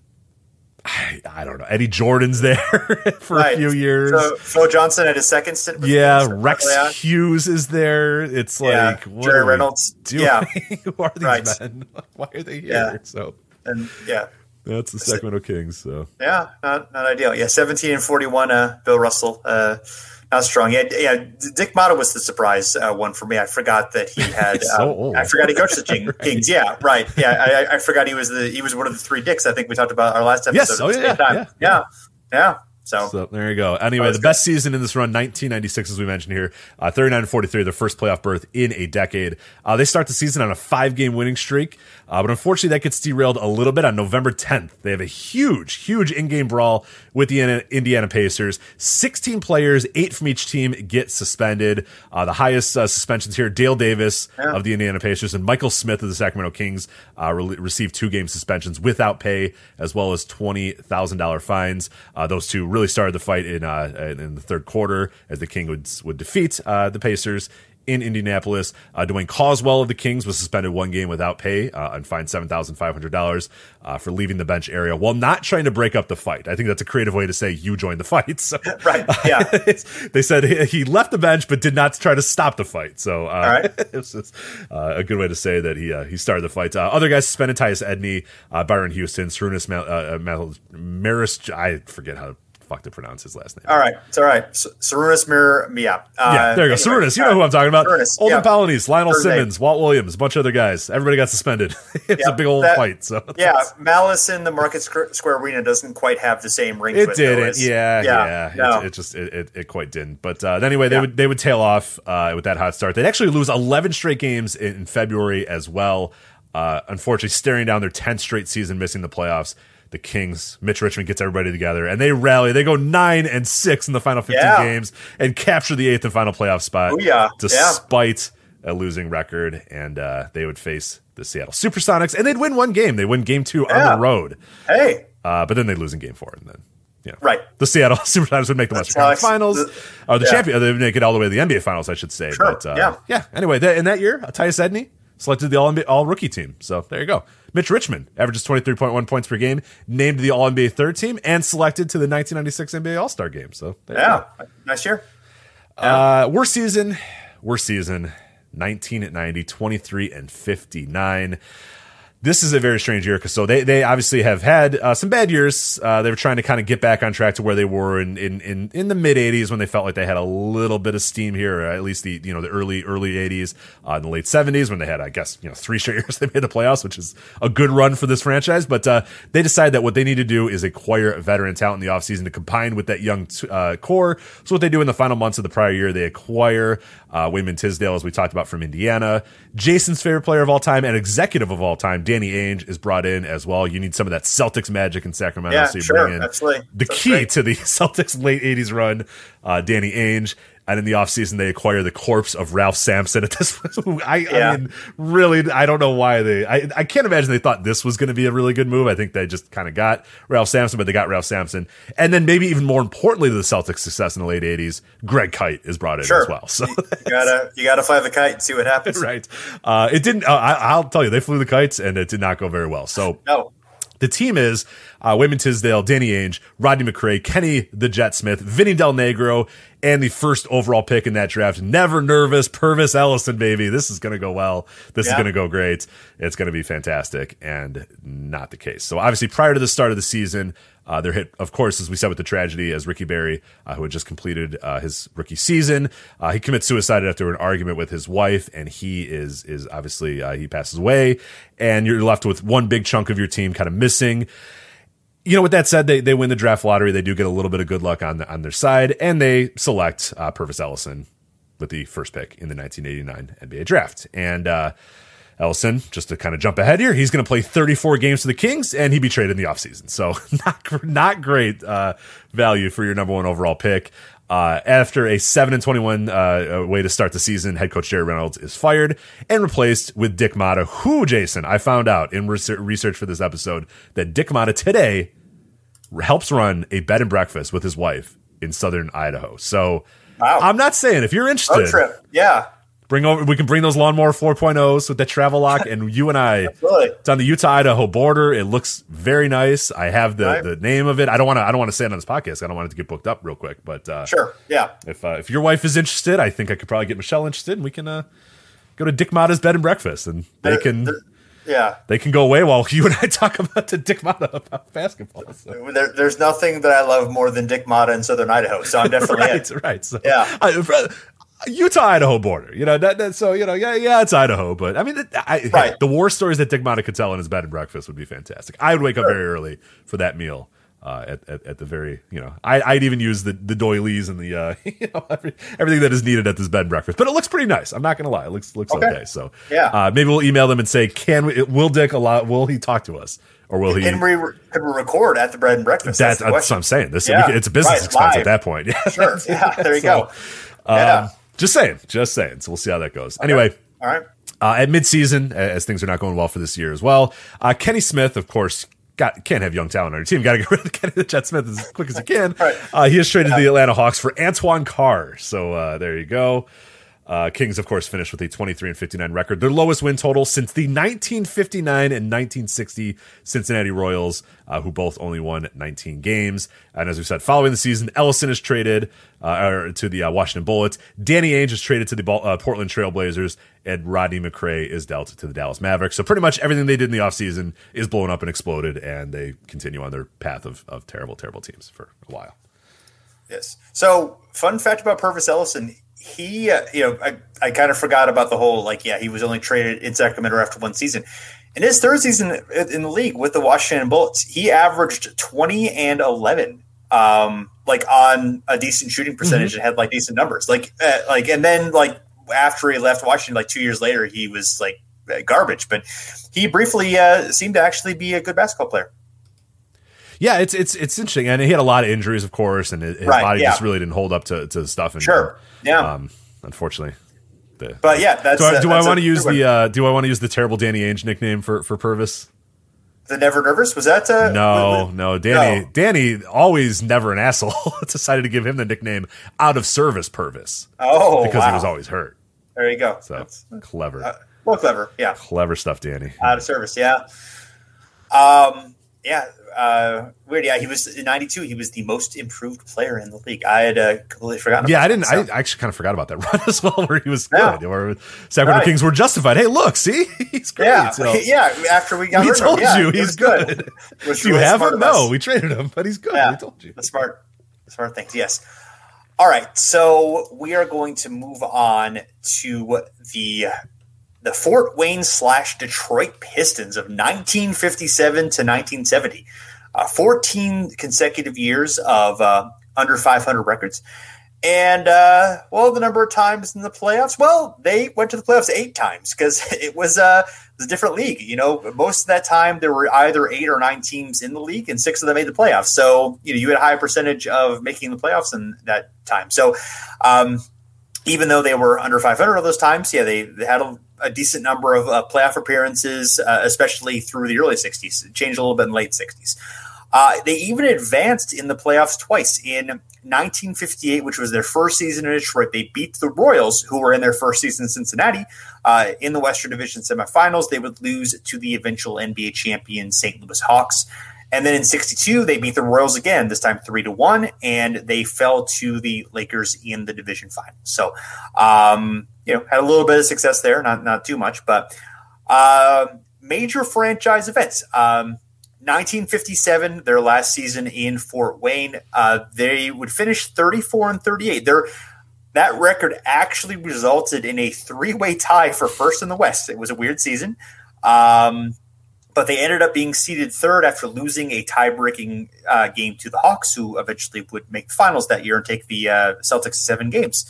S4: I, I don't know. Eddie Jordan's there for
S3: Right.
S4: a few years.
S3: So Phil Johnson had his second stint. With
S4: Yeah,
S3: the
S4: Rex
S3: Kings,
S4: Hughes is there. It's like,
S3: Yeah,
S4: what
S3: Jerry
S4: are we
S3: Reynolds.
S4: doing?
S3: Yeah.
S4: Who are these
S3: Right.
S4: men? Why are they here?
S3: Yeah.
S4: So
S3: and yeah,
S4: that's the Sacramento Kings. So
S3: yeah, not not ideal. Yeah, seventeen and forty-one. Uh, Bill Russell, uh, not strong. Yeah, yeah. Dick Motta was the surprise uh, one for me. I forgot that he had.
S4: so
S3: um,
S4: old.
S3: I forgot he coached the King,
S4: Right.
S3: Kings. Yeah, right. Yeah, I, I forgot he was the he was one of the three Dicks. I think we talked about our last episode.
S4: Yes.
S3: at
S4: Oh,
S3: the same
S4: yeah,
S3: time.
S4: yeah,
S3: yeah, yeah. So,
S4: So there you go. Anyway,
S3: That was
S4: the best season in this run, nineteen ninety-six, as we mentioned here, uh, thirty-nine and forty-three, their first playoff berth in a decade. Uh, they start the season on a five-game winning streak, uh, but unfortunately that gets derailed a little bit on November tenth. They have a huge, huge in-game brawl with the Indiana Pacers. sixteen players, eight from each team, get suspended. Uh, the highest uh, suspensions here, Dale Davis
S3: Yeah.
S4: of the Indiana Pacers and Michael Smith of the Sacramento Kings uh, re- received two-game suspensions without pay, as well as twenty thousand dollars fines. Uh, those two really started the fight in uh, in the third quarter as the King would would defeat uh, the Pacers in Indianapolis. Uh, Dwayne Coswell of the Kings was suspended one game without pay uh, and fined seven thousand five hundred dollars uh, for leaving the bench area while not trying to break up the fight. I think that's a creative way to say you joined the fight. So,
S3: right. Yeah.
S4: they said he, he left the bench but did not try to stop the fight. So uh,
S3: All right.
S4: it was just, uh, a good way to say that he uh, he started the fight. Uh, other guys suspended: Tyus Edney, uh, Byron Houston, Sarunas Mal- uh, Mal- Maris. I forget how fuck to pronounce his last name.
S3: All right. It's all right. S- Sarunas Mir. Yeah. Uh,
S4: Yeah, there you go.
S3: anyway,
S4: Sarunas, you know who I'm talking about.
S3: Sarunas,
S4: Olden
S3: yeah.
S4: Polynice, Lionel
S3: First name.
S4: Simmons, Walt Williams, a bunch of other guys. Everybody got suspended. It's
S3: Yeah,
S4: a big old
S3: that-
S4: fight. So
S3: Yeah, Malice in the Market Squ- Square Arena doesn't quite have the same ring.
S4: it
S3: to it, though,
S4: didn't.
S3: as-
S4: Yeah, yeah.
S3: yeah.
S4: It,
S3: no.
S4: it just it, it, it quite didn't. But uh, anyway, they
S3: Yeah.
S4: would they would tail off uh, with that hot start. They'd actually lose eleven straight games in, in February as well. Uh, unfortunately, staring down their tenth straight season, missing the playoffs. The Kings, Mitch Richmond gets everybody together, and they rally. They go nine and six in the final fifteen
S3: Yeah.
S4: games and capture the eighth and final playoff spot.
S3: Oh, yeah.
S4: Despite a losing record, and uh, they would face the Seattle Supersonics, and they'd win one game. They win game two
S3: Yeah.
S4: on the road,
S3: Hey.
S4: uh, but then they'd lose in game four, and then yeah,
S3: Right.
S4: The Seattle Supersonics would make the Western
S3: That's
S4: Conference
S3: how I-
S4: Finals,
S3: the-
S4: or the
S3: yeah.
S4: champion. They would make it all the way to the N B A Finals, I should say.
S3: Sure,
S4: But uh,
S3: yeah.
S4: yeah. Anyway, that, in that year, uh, Tyus Edney selected the All N B A All Rookie team. So there you go. Mitch Richmond averages twenty-three point one points per game, named the All N B A third team, and selected to the nineteen ninety-six N B A All Star game. So there you
S3: Yeah.
S4: go.
S3: Nice year.
S4: Uh, worst season, worst season, nineteen at ninety, twenty-three and fifty-nine. This is a very strange year because so they, they obviously have had uh, some bad years. Uh, they were trying to kind of get back on track to where they were in in, in, in the mid eighties when they felt like they had a little bit of steam here, or at least the you know the early early eighties, uh, in the late seventies when they had I guess you know three straight years they made the playoffs, which is a good run for this franchise. But uh, they decided that what they need to do is acquire veteran talent in the offseason to combine with that young uh, core. So what they do in the final months of the prior year, they acquire uh, Wayman Tisdale, as we talked about, from Indiana. Jason's favorite player of all time and executive of all time, Danny Ainge, is brought in as well. You need some of that Celtics magic in Sacramento,
S3: Yeah,
S4: so you
S3: sure,
S4: bring in
S3: absolutely.
S4: the
S3: That's
S4: key
S3: great.
S4: to the Celtics late eighties run, uh, Danny Ainge. And in the offseason, they acquire the corpse of Ralph Sampson at this point. I,
S3: Yeah.
S4: I mean, really, I don't know why they, I, I can't imagine they thought this was going to be a really good move. I think they just kind of got Ralph Sampson, but they got Ralph Sampson. And then maybe even more importantly to the Celtics' success in the late eighties, Greg Kite is brought in
S3: Sure.
S4: as well. So
S3: You gotta you gotta fly the kite and see what happens.
S4: right. Uh, it didn't, uh, I, I'll tell you, they flew the kites and it did not go very well. So
S3: No.
S4: the team is uh, Wayman Tisdale, Danny Ainge, Rodney McRae, Kenny the Jet Smith, Vinny Del Negro, and the first overall pick in that draft. Never nervous, Purvis Ellison, baby. This is going to go well. This is
S3: Yeah.
S4: going to go great. It's going to be fantastic, and not the case. So obviously, prior to the start of the season, uh, they're hit, of course, as we said, with the tragedy, as Ricky Berry, uh, who had just completed uh, his rookie season, uh, he commits suicide after an argument with his wife, and he is is obviously uh, he passes away, and you're left with one big chunk of your team kind of missing. You know, with that said, they they win the draft lottery. They do get a little bit of good luck on the, on their side, and they select uh, Purvis Ellison with the first pick in the nineteen eighty-nine N B A draft. And uh, Ellison, just to kind of jump ahead here, he's going to play thirty-four games for the Kings, and he'd be traded in the offseason. So not not great uh, value for your number one overall pick. Uh, after a seven and twenty-one uh, way to start the season, head coach Jerry Reynolds is fired and replaced with Dick Motta, who, Jason, I found out in research for this episode that Dick Motta today helps run a bed and breakfast with his wife in southern Idaho. So
S3: wow.
S4: I'm not saying if you're interested,
S3: road trip, yeah.
S4: Bring over. We can bring those Lawnmower four point ohs with that travel lock, and you and I.
S3: Absolutely.
S4: It's on the Utah-Idaho border. It looks very nice. I have the,
S3: right.
S4: the name of it. I don't want to. I don't want to say it on this podcast. I don't want it to get booked up real quick. But uh,
S3: sure, yeah.
S4: If uh, if your wife is interested, I think I could probably get Michelle interested, and we can uh, go to Dick Motta's bed and breakfast, and they
S3: They're,
S4: can.
S3: they're, yeah,
S4: they can go away while you and I talk about the Dick Motta about basketball. So.
S3: There, there's nothing that I love more than Dick Motta in southern Idaho, so I'm definitely
S4: right,
S3: in.
S4: right. So,
S3: yeah.
S4: I, Utah-Idaho border, you know that, that. So you know, yeah, yeah, it's Idaho, but I mean, I,
S3: right.
S4: hey, the war stories that Dick Motta could tell in his bed and breakfast would be fantastic. I would wake sure. up very early for that meal. Uh, at, at at the very, you know, I, I'd even use the the doilies and the uh, you know every, everything that is needed at this bed and breakfast. But it looks pretty nice. I'm not gonna lie, it looks looks okay. okay. So
S3: yeah,
S4: uh, maybe we'll email them and say, can we? Will Dick allow? Will he talk to us? Or will he?
S3: And we re- could we record at the bread and breakfast?
S4: That, that's, that's what I'm saying. This
S3: yeah.
S4: it's a business
S3: right,
S4: expense
S3: live.
S4: at that point. Yeah,
S3: sure. Yeah, there you
S4: so,
S3: go.
S4: Um,
S3: yeah.
S4: Just saying, just saying. So we'll see how that goes.
S3: Okay.
S4: Anyway,
S3: all right.
S4: Uh, at midseason, as things are not going well for this year as well, uh, Kenny Smith, of course, got can't have young talent on your team. Got to get rid of Kenny the Jet Smith as quick as you can.
S3: right.
S4: uh, he is traded yeah. to the Atlanta Hawks for Antoine Carr. So uh, there you go. Uh, Kings, of course, finished with a twenty-three and fifty-nine record, their lowest win total since the nineteen fifty-nine and nineteen sixty Cincinnati Royals, uh, who both only won nineteen games. And as we said, following the season, Ellison is traded uh, to the uh, Washington Bullets. Danny Ainge is traded to the uh, Portland Trail Blazers, and Rodney McRae is dealt to the Dallas Mavericks. So pretty much everything they did in the offseason is blown up and exploded, and they continue on their path of, of terrible, terrible teams for a while.
S3: Yes. So, fun fact about Pervis Ellison. He, uh, you know, I, I kind of forgot about the whole, like, yeah, he was only traded in Sacramento after one season. In his third season in the league with the Washington Bullets, he averaged twenty and eleven, um, like on a decent shooting percentage mm-hmm. and had like decent numbers. Like, uh, like, and then like after he left Washington, like two years later, he was like garbage. But he briefly uh, seemed to actually be a good basketball player.
S4: Yeah, it's it's it's interesting, and he had a lot of injuries, of course, and his
S3: right,
S4: body
S3: yeah.
S4: just really didn't hold up to to stuff. And,
S3: sure, yeah.
S4: Um, unfortunately, the,
S3: but yeah, that's.
S4: Do I, do
S3: that's
S4: I want to use the uh, Do I want to use the terrible Danny Ainge nickname for for Purvis?
S3: The Never Nervous, was that? Uh,
S4: no,
S3: with,
S4: no, Danny.
S3: no.
S4: Danny, always never an asshole, decided to give him the nickname Out of Service Purvis.
S3: Oh,
S4: because
S3: wow.
S4: he was always hurt.
S3: There you go.
S4: So
S3: that's,
S4: clever.
S3: Uh, well, clever, yeah.
S4: Clever stuff, Danny.
S3: Out of service, yeah. Um, yeah. Uh, weird. Yeah, he was in ninety-two. He was the most improved player in the league. I had uh, completely forgotten.
S4: Yeah,
S3: about
S4: I didn't.
S3: that, so.
S4: I actually kind of forgot about that run as well, where he was good.
S3: Yeah.
S4: Where Sacramento
S3: right.
S4: Kings were justified. Hey, look, see, he's great.
S3: Yeah,
S4: so,
S3: yeah. After we got
S4: we
S3: rid
S4: told
S3: of him, yeah,
S4: you he's good.
S3: good.
S4: Do you
S3: really
S4: have him? No,
S3: us.
S4: we traded him, but he's good.
S3: Yeah,
S4: we told you.
S3: The smart, the smart things. Yes. All right, so we are going to move on to the the Fort Wayne slash Detroit Pistons of nineteen fifty-seven to nineteen seventy. Uh, fourteen consecutive years of uh, under five hundred records. And, uh, well, the number of times in the playoffs, well, they went to the playoffs eight times because it was, uh, it was a different league. You know, most of that time there were either eight or nine teams in the league and six of them made the playoffs. So, you know, you had a high percentage of making the playoffs in that time. So, um, even though they were under five hundred of those times, yeah, they, they had a, a decent number of uh, playoff appearances, uh, especially through the early sixties. It changed a little bit in the late sixties. Uh, they even advanced in the playoffs twice. In nineteen fifty-eight, which was their first season in Detroit, they beat the Royals, who were in their first season in Cincinnati, uh, in the Western Division semifinals. They would lose to the eventual N B A champion Saint Louis Hawks. And then in sixty-two, they beat the Royals again, this time three to one, and they fell to the Lakers in the division final. So, um, you know, had a little bit of success there, not not too much, but uh, major franchise events. Um, nineteen fifty-seven, their last season in Fort Wayne, uh, they would finish thirty-four and thirty-eight. Their that record actually resulted in a three-way tie for first in the West. It was a weird season. Um, But they ended up being seeded third after losing a tie-breaking uh, game to the Hawks, who eventually would make the finals that year and take the uh, Celtics to seven games.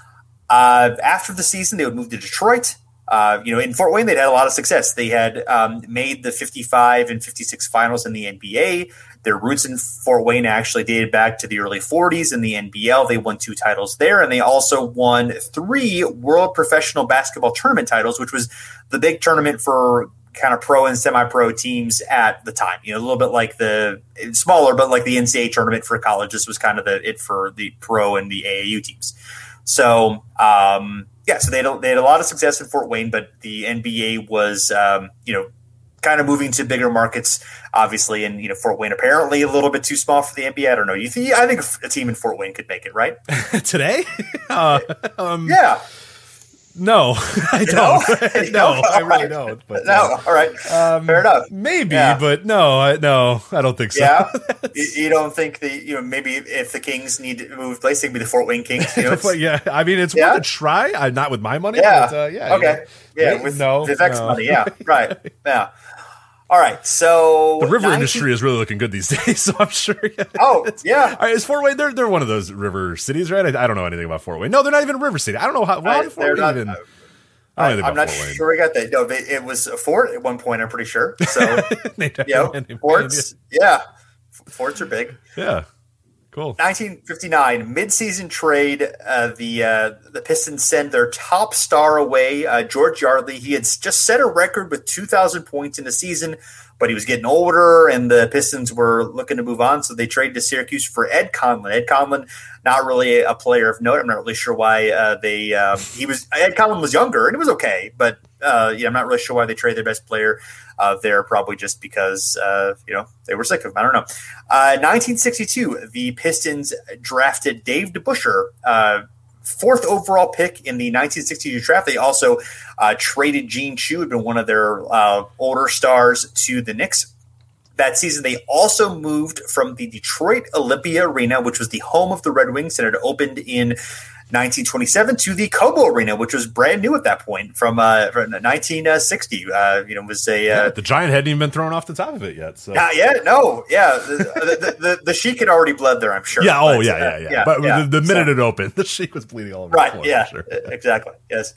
S3: Uh, after the season, they would move to Detroit. Uh, you know, in Fort Wayne, they'd had a lot of success. They had um, made the fifty-five and fifty-six finals in the N B A. Their roots in Fort Wayne actually dated back to the early forties. In the N B L, they won two titles there, and they also won three World Professional Basketball Tournament titles, which was the big tournament for kind of pro and semi-pro teams at the time. You know, a little bit like the smaller, but like the N C double A tournament for college. This was kind of the it for the pro and the A A U teams. So, um, yeah, so they had, a, they had a lot of success in Fort Wayne, but the N B A was, um, you know, kind of moving to bigger markets, obviously, and you know, Fort Wayne apparently a little bit too small for the N B A. I don't know. You think? I think a team in Fort Wayne could make it, right?
S4: Today? Uh, um,
S3: yeah.
S4: No, I don't. no, no I really don't. But,
S3: no, all right, um, fair enough.
S4: Maybe,
S3: yeah.
S4: but no, I, no, I don't think so.
S3: Yeah, you, you don't think the you know maybe if the Kings need to move place, they can be the Fort Wayne Kings. You know,
S4: yeah, I mean it's
S3: yeah.
S4: worth a try. I, not with my money.
S3: Yeah,
S4: but, uh, yeah.
S3: Okay.
S4: You know,
S3: yeah, with
S4: no,
S3: Vivek's
S4: no.
S3: money. Yeah, right. Yeah. All right, so
S4: the river
S3: nineteen
S4: industry is really looking good these days, so I'm sure. Yeah,
S3: oh, yeah.
S4: All right, is Fort Wayne? They're they're one of those river cities, right? I, I don't know anything about Fort Wayne. No, they're not even a river city. I don't know how. Well,
S3: I,
S4: Fort Wayne even.
S3: Uh,
S4: I
S3: I'm not sure we got that. No, it was a fort at one point. I'm pretty sure. So, yeah, forts. Yeah, forts are big.
S4: Yeah, cool.
S3: nineteen fifty-nine midseason trade. Uh, the uh, the Pistons send their top star away, uh, George Yardley. He had just set a record with two thousand points in the season, but he was getting older, and the Pistons were looking to move on, so they traded to Syracuse for Ed Conlon. Ed Conlon, not really a player of note. I'm not really sure why uh, they. Um, he was Ed Conlon was younger, and it was okay, but uh, yeah, I'm not really sure why they traded their best player uh, there. Probably just because uh, you know they were sick of him. I don't know. Uh, nineteen sixty-two, the Pistons drafted Dave DeBusschere. Uh, Fourth overall pick in the nineteen sixty-two draft. They also uh, traded Gene Chu, who had been one of their uh, older stars, to the Knicks. That season, they also moved from the Detroit Olympia Arena, which was the home of the Red Wings, and it opened in nineteen twenty-seven, to the Cobo Arena, which was brand new at that point from, uh, from nineteen sixty. Uh, you know, was a uh,
S4: yeah, the Giant hadn't even been thrown off the top of it yet. So
S3: not yet. No, yeah, the, the, the, the Sheik had already bled there, I'm sure.
S4: Yeah. Oh,
S3: but,
S4: yeah,
S3: uh,
S4: yeah, yeah,
S3: yeah.
S4: But
S3: yeah.
S4: the, the minute
S3: so,
S4: it opened, the Sheik was bleeding all over
S3: right,
S4: the floor.
S3: yeah,
S4: Sure.
S3: exactly. Yes.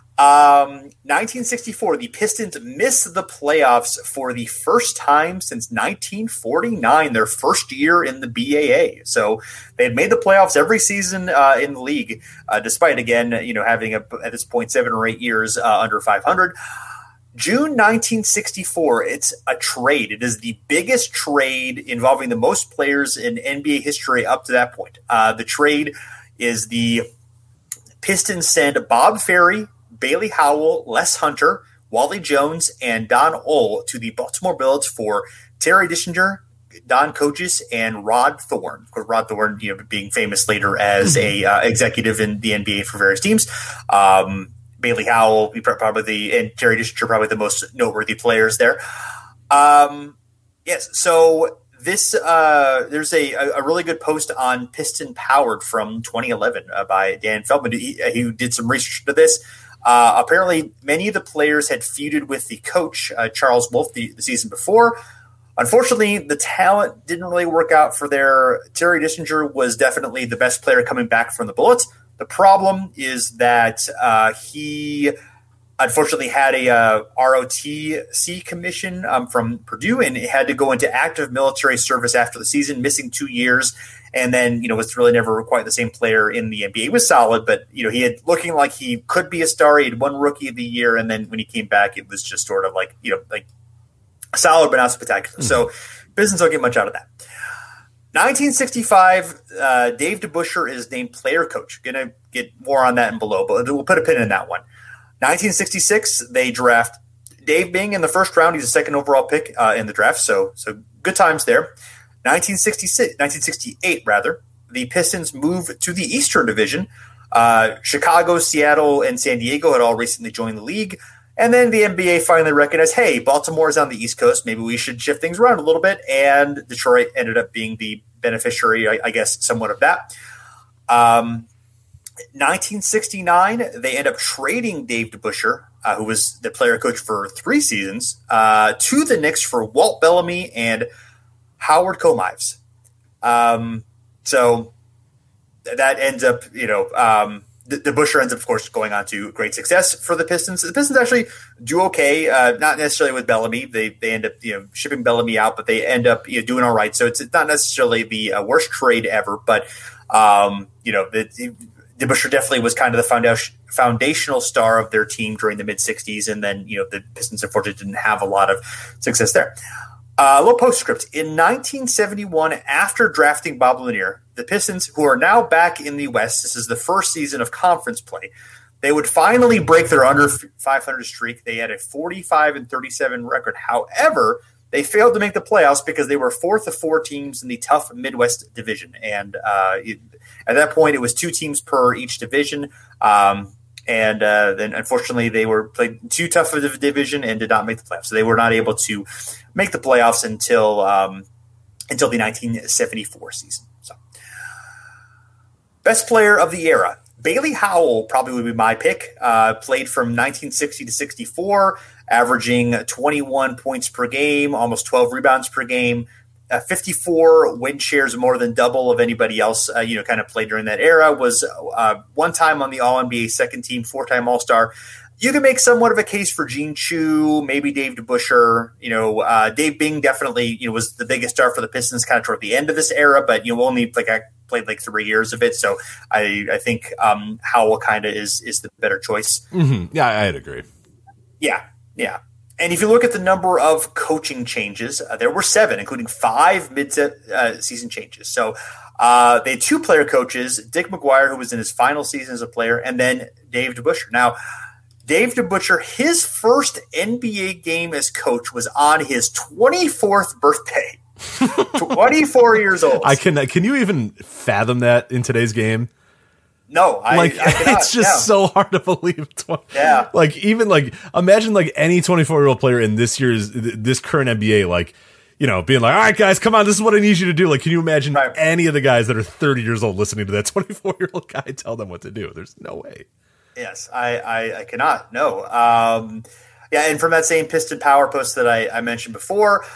S3: Um, nineteen sixty-four, the Pistons missed the playoffs for the first time since nineteen forty-nine, their first year in the B A A. So they had made the playoffs every season uh, in the league, uh, despite, again, you know, having a, at this point seven or eight years uh, under five hundred. June nineteen sixty-four, it's a trade. It is the biggest trade involving the most players in N B A history up to that point. Uh, the trade is the Pistons send Bob Ferry, Bailey Howell, Les Hunter, Wally Jones, and Don Ohl to the Baltimore Bullets for Terry Dischinger, Don Coaches, and Rod Thorne. Of course, Rod Thorne, you know, being famous later as a uh, executive in the N B A for various teams. Um, Bailey Howell, probably the, and Terry Dischinger, probably the most noteworthy players there. Um, yes, so this uh, there's a, a really good post on Piston Powered from twenty eleven uh, by Dan Feldman. He, he did some research into this. Uh, apparently, many of the players had feuded with the coach, uh, Charles Wolf, the, the season before. Unfortunately, the talent didn't really work out for their. Terry Dischinger was definitely the best player coming back from the Bullets. The problem is that uh, he unfortunately had a uh, R O T C commission um, from Purdue and had to go into active military service after the season, missing two years. And then, you know, was really never quite the same player in the N B A. He was solid, but, you know, he had looking like he could be a star. He had won Rookie of the Year. And then when he came back, it was just sort of like, you know, like solid, but not spectacular. Mm-hmm. So Pistons don't get much out of that. nineteen sixty-five, uh, Dave DeBusschere is named player coach. Going to get more on that in below, but we'll put a pin in that one. nineteen sixty-six, they draft Dave Bing in the first round. He's a second overall pick uh, in the draft. So, so good times there. nineteen sixty-six, nineteen sixty-eight, rather, the Pistons move to the Eastern Division. Uh, Chicago, Seattle, and San Diego had all recently joined the league. And then the N B A finally recognized, hey, Baltimore's on the East Coast. Maybe we should shift things around a little bit. And Detroit ended up being the beneficiary, I, I guess, somewhat of that. Um, nineteen sixty-nine, they end up trading Dave DeBusschere, uh, who was the player coach for three seasons, uh, to the Knicks for Walt Bellamy and Howard Comives. Um, so that ends up, you know, um, the, the Busher ends up, of course, going on to great success for the Pistons. The Pistons actually do okay, uh, not necessarily with Bellamy. They they end up, you know, shipping Bellamy out, but they end up, you know, doing all right. So it's not necessarily the uh, worst trade ever, but um, you know, the, the DeBusschere definitely was kind of the foundation, foundational star of their team during the mid-sixties, and then you know the Pistons unfortunately didn't have a lot of success there. Uh, a little postscript. In nineteen seventy-one, after drafting Bob Lanier, the Pistons, who are now back in the West, this is the first season of conference play, they would finally break their under five hundred streak. They had a forty-five and thirty-seven record. However, they failed to make the playoffs because they were fourth of four teams in the tough Midwest division. And uh, it, at that point, it was two teams per each division. Um, and uh, then, unfortunately, they were played too tough of a division and did not make the playoffs. So they were not able to make the playoffs until um, until the nineteen seventy-four season. So, best player of the era. Bailey Howell probably would be my pick. Uh, played from nineteen sixty to sixty-four, averaging twenty-one points per game, almost twelve rebounds per game, uh, fifty-four win shares, more than double of anybody else. Uh, you know, kind of played during that era. Was uh, one time on the All N B A second team, four time All Star. You can make somewhat of a case for Gene Chu, maybe Dave DeBusschere. You know, uh, Dave Bing definitely you know was the biggest star for the Pistons, kind of toward the end of this era, but you know only like I played like three years of it, so I I think um, Howell kind of is is the better choice.
S4: Mm-hmm. Yeah, I'd agree.
S3: Yeah, yeah. And if you look at the number of coaching changes, uh, there were seven, including five mid-season uh, changes. So uh, they had two player coaches, Dick McGuire, who was in his final season as a player, and then Dave DeBusschere. Now, Dave DeBusschere, his first N B A game as coach was on his twenty-fourth birthday. twenty-four years old.
S4: I can. Can you even fathom that in today's game?
S3: No, I,
S4: like
S3: I cannot,
S4: it's just
S3: yeah.
S4: so hard to believe.
S3: Yeah,
S4: like even like imagine like any twenty-four year old player in this year's this current N B A, like you know, being like, all right, guys, come on, this is what I need you to do. Like, can you imagine right. any of the guys that are thirty years old listening to that twenty-four year old guy tell them what to do? There's no way.
S3: Yes, I, I, I cannot. No. Um, yeah, and from that same Piston Power post that I, I mentioned before,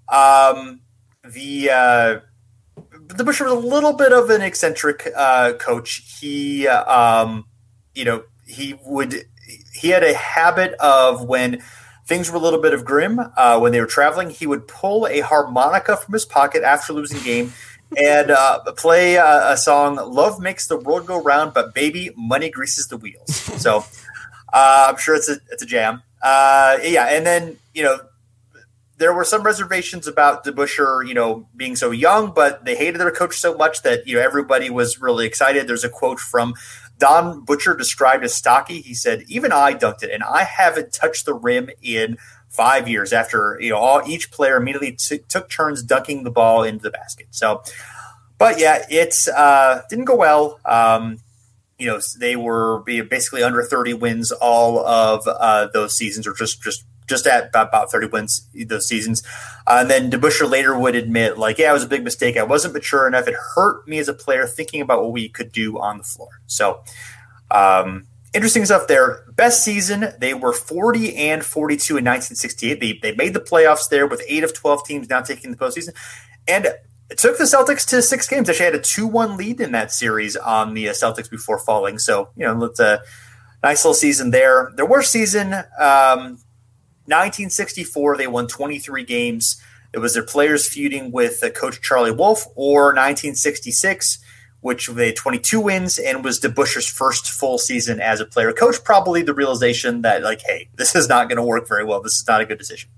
S3: um, the uh, DeBusschere was a little bit of an eccentric uh, coach. He, um, you know, he would he had a habit of when things were a little bit of grim uh, when they were traveling, he would pull a harmonica from his pocket after losing game. And uh, play uh, a song, Love Makes the World Go Round, but Baby, Money Greases the Wheels. So uh, I'm sure it's a it's a jam. Uh, yeah, and then, you know, there were some reservations about DeBusschere, you know, being so young, but they hated their coach so much that, you know, everybody was really excited. There's a quote from Don Butcher described as stocky. He said, even I dunked it, and I haven't touched the rim in five years after, you know, all each player immediately t- took turns dunking the ball into the basket. So, but yeah, it's uh, didn't go well. Um, you know, they were basically under thirty wins all of uh, those seasons, or just just just at about, about thirty wins those seasons. Uh, and then DeBusschere later would admit, like, yeah, it was a big mistake. I wasn't mature enough. It hurt me as a player thinking about what we could do on the floor. So, um, interesting stuff there. Best season, they were forty and forty-two in nineteen sixty-eight. They they made the playoffs there with eight of twelve teams now taking the postseason. And it took the Celtics to six games. Actually had a two one lead in that series on the Celtics before falling. So, you know, it's a nice little season there. Their worst season, um, nineteen sixty-four, they won twenty-three games. It was their players feuding with uh, Coach Charlie Wolf, or nineteen sixty-six, which they had twenty-two wins and was DeBusschere's first full season as a player coach. Probably the realization that, like, hey, this is not going to work very well. This is not a good decision.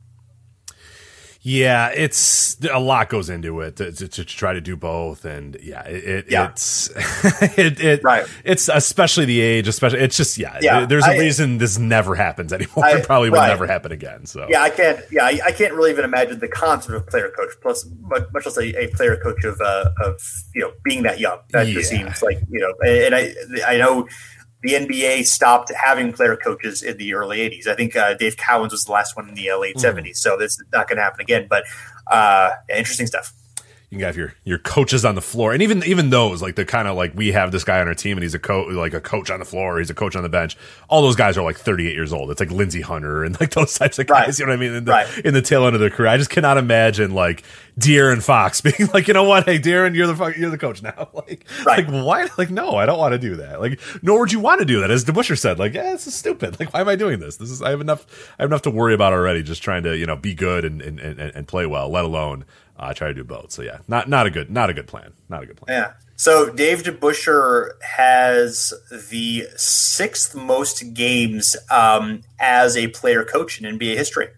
S4: Yeah, it's a lot goes into it to, to, to try to do both, and yeah, it,
S3: yeah.
S4: it's it, it
S3: right.
S4: It's especially the age, especially it's just yeah.
S3: yeah
S4: there's a
S3: I,
S4: reason this never happens anymore.
S3: I,
S4: it probably
S3: right.
S4: will never happen again. So
S3: yeah, I can't. Yeah, I, I can't really even imagine the concept of player coach, plus much, much less a, a player coach of uh, of you know being that young. That
S4: yeah.
S3: just seems like you know, and, and I I know. The N B A stopped having player coaches in the early eighties. I think uh, Dave Cowens was the last one in the late mm. seventies, so that's not going to happen again. But uh, yeah, interesting stuff.
S4: You can have your your coaches on the floor, and even even those, like the kind of like we have this guy on our team, and he's a coach, like a coach on the floor, he's a coach on the bench. All those guys are like thirty-eight years old. It's like Lindsey Hunter and like those types of guys.
S3: Right.
S4: You know what I mean? In the,
S3: right.
S4: in the tail end of their career, I just cannot imagine like De'Aaron Fox being like, you know what, hey De'Aaron, you're the you're the coach now. like,
S3: right.
S4: like why? Like, no, I don't want to do that. Like, nor would you want to do that. As DeBusschere said, like, yeah, this is stupid. Like, why am I doing this? This is I have enough. I have enough to worry about already. Just trying to you know be good and and, and, and play well, let alone. I uh, try to do both. So yeah, not not a good not a good plan. Not a good plan.
S3: Yeah. So Dave DeBusschere has the sixth most games um, as a player coach in N B A history.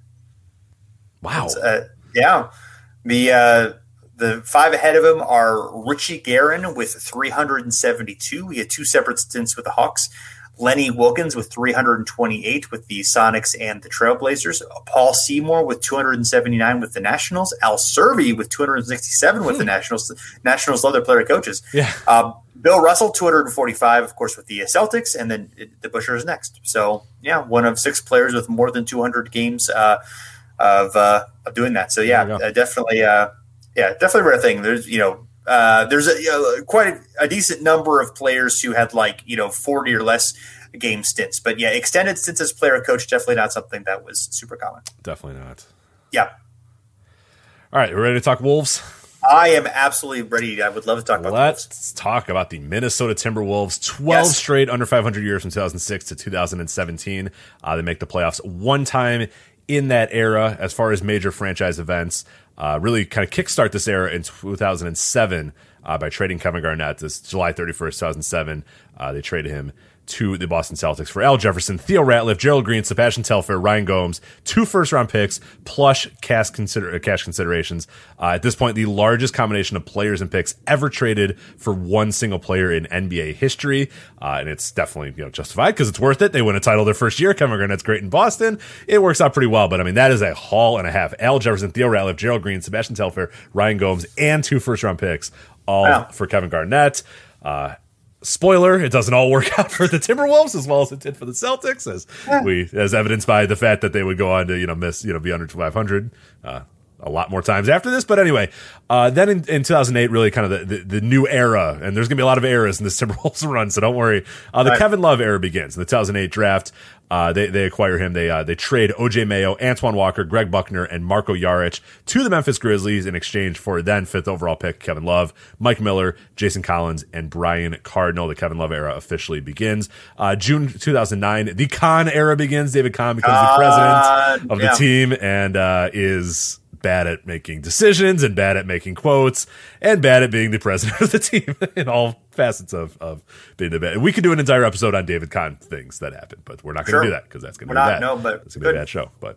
S4: Wow.
S3: Uh, yeah. The uh, the five ahead of him are Richie Guerin with three hundred seventy-two. He had two separate stints with the Hawks. Lenny Wilkins with three hundred twenty-eight with the Sonics and the Trailblazers. Paul Seymour with two hundred seventy-nine with the Nationals. Al Servey with two hundred sixty-seven with the Nationals. Nationals love their player coaches.
S4: Yeah.
S3: Um, Bill Russell, two hundred forty-five, of course, with the Celtics, and then DeBusschere is next. So, yeah, one of six players with more than two hundred games uh, of uh, of doing that. So, yeah, uh, definitely, uh, yeah, definitely a rare thing. There's, you know, Uh, there's a, you know, quite a, a decent number of players who had like, you know, forty or less game stints. But yeah, extended stints as player coach, definitely not something that was super common.
S4: Definitely not.
S3: Yeah.
S4: All right. We're ready to talk Wolves?
S3: I am absolutely ready. I would love to talk about
S4: Let's
S3: the Wolves.
S4: talk about the Minnesota Timberwolves. twelve
S3: Yes.
S4: straight under five hundred years from two thousand six to two thousand seventeen. Uh, they make the playoffs one time in that era as far as major franchise events. Uh, really kind of kickstart this era in two thousand seven uh, by trading Kevin Garnett. This July thirty-first, two thousand seven, uh, they traded him to the Boston Celtics for Al Jefferson, Theo Ratliff, Gerald Green, Sebastian Telfair, Ryan Gomes, two first-round picks, plus cash, consider- cash considerations. Uh, at this point, the largest combination of players and picks ever traded for one single player in N B A history, uh, and it's definitely you know justified because it's worth it. They win a title their first year. Kevin Garnett's great in Boston. It works out pretty well, but I mean that is a haul and a half. Al Jefferson, Theo Ratliff, Gerald Green, Sebastian Telfair, Ryan Gomes, and two first-round picks, all wow. for Kevin Garnett. Uh, Spoiler, it doesn't all work out for the Timberwolves as well as it did for the Celtics, as yeah. we, as evidenced by the fact that they would go on to, you know, miss, you know, be under five hundred uh, a lot more times after this. But anyway, uh, then in, in two thousand eight, really kind of the, the, the new era, and there's going to be a lot of eras in this Timberwolves run, so don't worry. Uh, the right. Kevin Love era begins. In the two thousand eight draft, uh, they, they acquire him. They, uh, they trade O J Mayo, Antoine Walker, Greg Buckner, and Marco Jaric to the Memphis Grizzlies in exchange for then fifth overall pick Kevin Love, Mike Miller, Jason Collins, and Brian Cardinal. The Kevin Love era officially begins. Uh, June two thousand nine, the Kahn era begins. David Kahn becomes uh, the president of yeah. the team and uh, is bad at making decisions and bad at making quotes and bad at being the president of the team in all facets of, of being the bad. We could do an entire episode on David Kahn things that happened, but we're not going to sure. do that because that's going to be
S3: not,
S4: bad.
S3: No, but
S4: it's going to be a bad show, but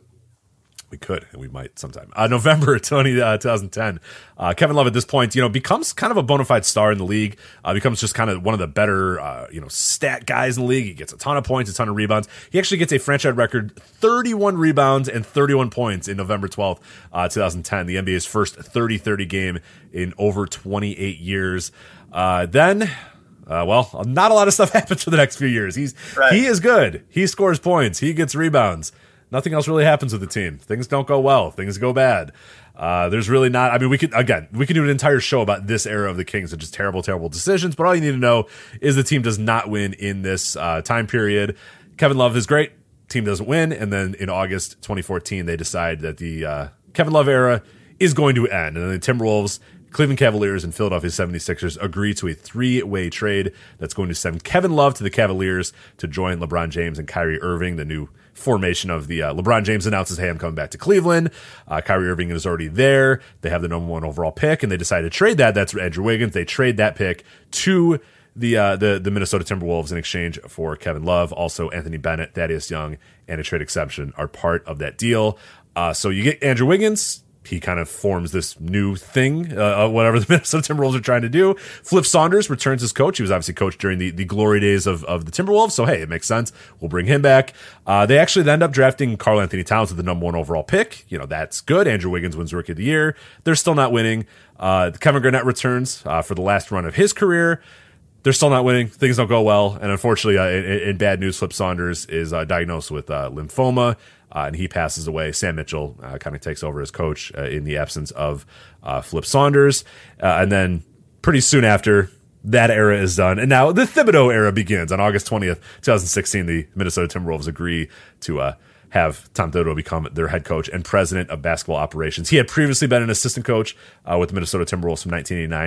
S4: we could, and we might sometime. Uh, November twenty, uh, twenty ten, uh, Kevin Love at this point, you know, becomes kind of a bona fide star in the league, uh, becomes just kind of one of the better, uh, you know, stat guys in the league. He gets a ton of points, a ton of rebounds. He actually gets a franchise record thirty-one rebounds and thirty-one points in November twelfth, uh, twenty ten, the N B A's first thirty thirty game in over twenty-eight years. Uh, then... Uh, well, not a lot of stuff happens for the next few years. He's right. He is good. He scores points. He gets rebounds. Nothing else really happens with the team. Things don't go well. Things go bad. Uh, there's really not. I mean, we could again, we could do an entire show about this era of the Kings of just terrible, terrible decisions. But all you need to know is the team does not win in this uh, time period. Kevin Love is great. Team doesn't win, and then in August twenty fourteen, they decide that the uh, Kevin Love era is going to end, and then the Timberwolves, Cleveland Cavaliers, and Philadelphia seventy-sixers agree to a three-way trade that's going to send Kevin Love to the Cavaliers to join LeBron James and Kyrie Irving. The new formation of the uh, LeBron James announces, hey, I'm coming back to Cleveland. Uh, Kyrie Irving is already there. They have the number one overall pick, and they decide to trade that. That's Andrew Wiggins. They trade that pick to the uh, the, the Minnesota Timberwolves in exchange for Kevin Love. Also, Anthony Bennett, Thaddeus Young, and a trade exception are part of that deal. Uh, so you get Andrew Wiggins. He kind of forms this new thing, uh, whatever the Minnesota Timberwolves are trying to do. Flip Saunders returns as coach. He was obviously coached during the, the glory days of, of the Timberwolves. So, hey, it makes sense. We'll bring him back. Uh, they actually end up drafting Karl Anthony Towns with the number one overall pick. You know, that's good. Andrew Wiggins wins Rookie of the Year. They're still not winning. Uh, Kevin Garnett returns uh, for the last run of his career. They're still not winning. Things don't go well. And unfortunately, uh, in, in bad news, Flip Saunders is uh, diagnosed with uh, lymphoma. Uh, and he passes away. Sam Mitchell uh, kind of takes over as coach uh, in the absence of uh, Flip Saunders. Uh, and then pretty soon after, that era is done. And now the Thibodeau era begins. On August twentieth, twenty sixteen, the Minnesota Timberwolves agree to uh, have Tom Thibodeau become their head coach and president of basketball operations. He had previously been an assistant coach uh, with the Minnesota Timberwolves from nineteen eighty-nine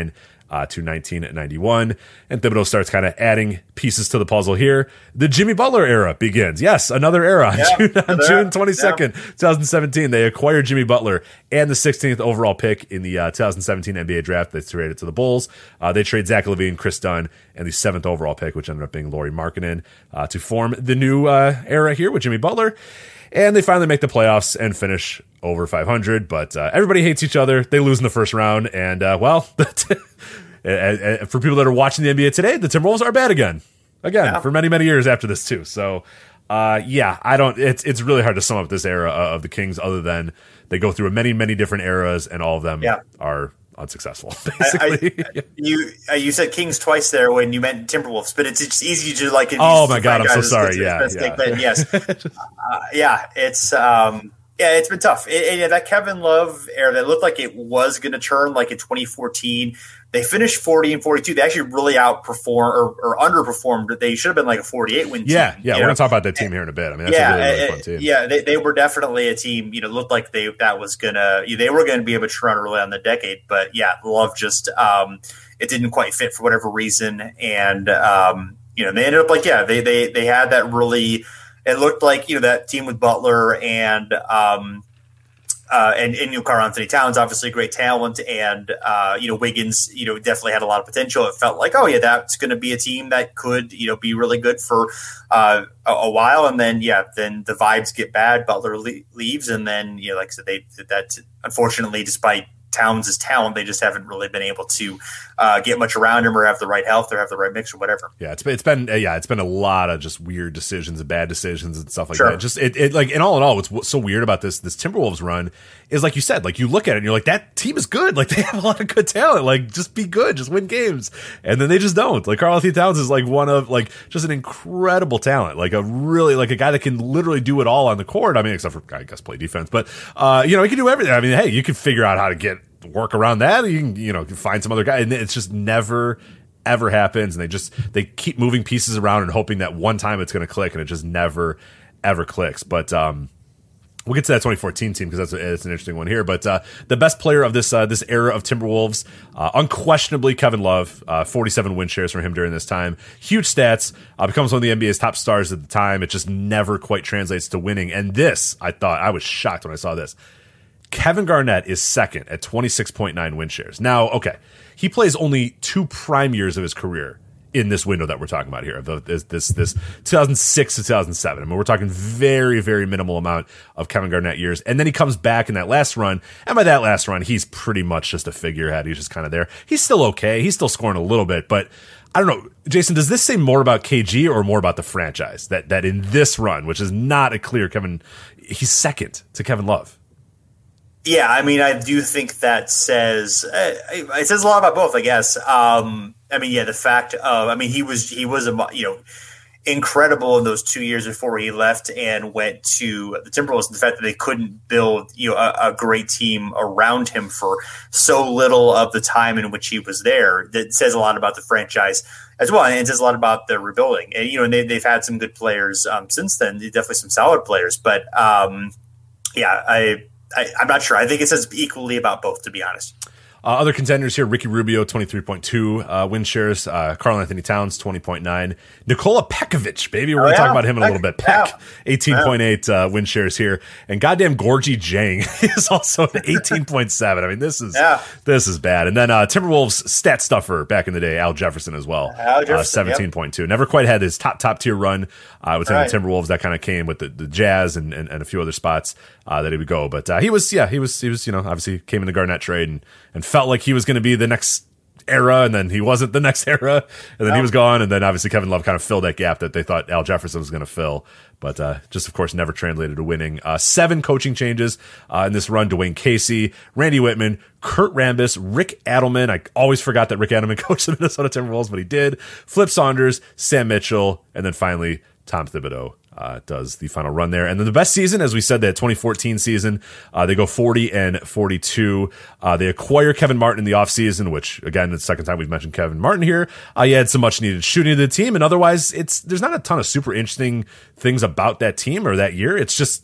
S4: Uh, to nineteen ninety-one, and Thibodeau starts kind of adding pieces to the puzzle here. The Jimmy Butler era begins. Yes, another era.
S3: Yeah,
S4: June, on June twenty-second, yeah. twenty seventeen, they acquired Jimmy Butler and the sixteenth overall pick in the uh, twenty seventeen N B A draft. They traded to the Bulls. Uh, they trade Zach LaVine, Chris Dunn, and the seventh overall pick, which ended up being Lauri Markkanen, uh, to form the new uh, era here with Jimmy Butler. And they finally make the playoffs and finish over five hundred. But uh, everybody hates each other. They lose in the first round. And, uh, well, for people that are watching the N B A today, the Timberwolves are bad again. Again, yeah. for many, many years after this, too. So, uh, yeah, I don't. It's it's really hard to sum up this era of the Kings other than they go through many, many different eras, and all of them yeah. are unsuccessful, basically.
S3: I, I, you uh, you said Kings twice there when you meant Timberwolves, but it's just easy to like.
S4: Oh my god, I'm so sorry. Yeah,
S3: yeah. But yes, uh, yeah, it's um, yeah, it's been tough. It, it, that Kevin Love era that looked like it was going to turn like in twenty fourteen. They finished forty and forty-two. They actually really outperformed or, or underperformed. They should have been like a forty-eight win team.
S4: Yeah, yeah. We're going to talk about that team here in a bit. I mean, that's
S3: yeah,
S4: a really, really fun team.
S3: Yeah, they, they were definitely a team, you know, looked like they that was going to – they were going to be able to run early on the decade. But, yeah, Love just um, – it didn't quite fit for whatever reason. And, um, you know, they ended up like, yeah, they they they had that really – it looked like, you know, that team with Butler and um, – Uh, and, and you know, Karl Anthony Towns, obviously great talent, and uh, you know, Wiggins, you know, definitely had a lot of potential. It felt like, oh yeah, that's going to be a team that could, you know, be really good for uh, a, a while, and then yeah, then the vibes get bad. Butler le- leaves, and then you know, like I said, they that unfortunately, despite Towns' talent, they just haven't really been able to uh, get much around him or have the right health or have the right mix or whatever.
S4: Yeah, it's been it's been uh, yeah, it's been a lot of just weird decisions and bad decisions and stuff like
S3: sure.
S4: that. Just it, it like, and all in all, what's so weird about this this Timberwolves run is, like you said, like you look at it and you're like, that team is good. Like they have a lot of good talent. Like just be good, just win games, and then they just don't. Like Karl Anthony Towns is like one of like just an incredible talent, like a really like a guy that can literally do it all on the court. I mean, except for I guess play defense, but uh, you know, he can do everything. I mean, hey, you can figure out how to get. Work around that. You can, you know, find some other guy, and it's just never, ever happens. And they just they keep moving pieces around and hoping that one time it's going to click, and it just never, ever clicks. But um, we'll get to that twenty fourteen team because that's a, it's an interesting one here. But uh, the best player of this uh, this era of Timberwolves, uh, unquestionably Kevin Love, uh, forty-seven win shares from him during this time. Huge stats. Uh, becomes one of the N B A's top stars at the time. It just never quite translates to winning. And this, I thought, I was shocked when I saw this. Kevin Garnett is second at twenty-six point nine win shares. Now, okay, he plays only two prime years of his career in this window that we're talking about here, this this, this two thousand six to two thousand seven. I mean, we're talking very, very minimal amount of Kevin Garnett years. And then he comes back in that last run, and by that last run, he's pretty much just a figurehead. He's just kind of there. He's still okay. He's still scoring a little bit, but I don't know. Jason, does this say more about K G or more about the franchise? That, that in this run, which is not a clear Kevin, he's second to Kevin Love.
S3: Yeah, I mean, I do think that says uh, it says a lot about both, I guess. Um, I mean, yeah, the fact of, I mean, he was he was a you know incredible in those two years before he left and went to the Timberwolves. The fact that they couldn't build you know a, a great team around him for so little of the time in which he was there, that says a lot about the franchise as well, and it says a lot about the rebuilding. And you know, and they, they've had some good players um, since then, definitely some solid players, but um, yeah, I. I, I'm not sure. I think it says equally about both, to be honest.
S4: Uh, other contenders here, Ricky Rubio, twenty-three point two uh, win shares. Uh, Karl Anthony Towns, twenty point nine. Nikola Pekovic, baby. We're oh, going to yeah. talk about him in a little bit. Peck, yeah. eighteen point eight uh, win shares here. And goddamn Gorgie Jang is also at eighteen point seven. I mean, this is yeah. this is bad. And then uh, Timberwolves stat stuffer back in the day, Al Jefferson as well.
S3: Al Jefferson, uh,
S4: seventeen point two. Yep. Never quite had his top, top tier run uh, within right. the Timberwolves. That kind of came with the, the Jazz and, and, and a few other spots uh, that he would go. But uh, he was, yeah, he was, he was, you know, obviously came in the Garnett trade and, and felt like he was going to be the next era, and then he wasn't the next era, and then no. he was gone, and then obviously Kevin Love kind of filled that gap that they thought Al Jefferson was going to fill, but uh, just of course never translated to winning. Uh, seven coaching changes uh, in this run: Dwayne Casey, Randy Whitman, Kurt Rambis, Rick Adelman. I always forgot that Rick Adelman coached the Minnesota Timberwolves, but he did. Flip Saunders, Sam Mitchell, and then finally Tom Thibodeau. Uh, does the final run there. And then the best season, as we said, that twenty fourteen season, uh, they go forty and forty-two. Uh, they acquire Kevin Martin in the offseason, which, again, it's the second time we've mentioned Kevin Martin here. Uh, he had some much needed shooting to the team, and otherwise, it's there's not a ton of super interesting things about that team or that year. It's just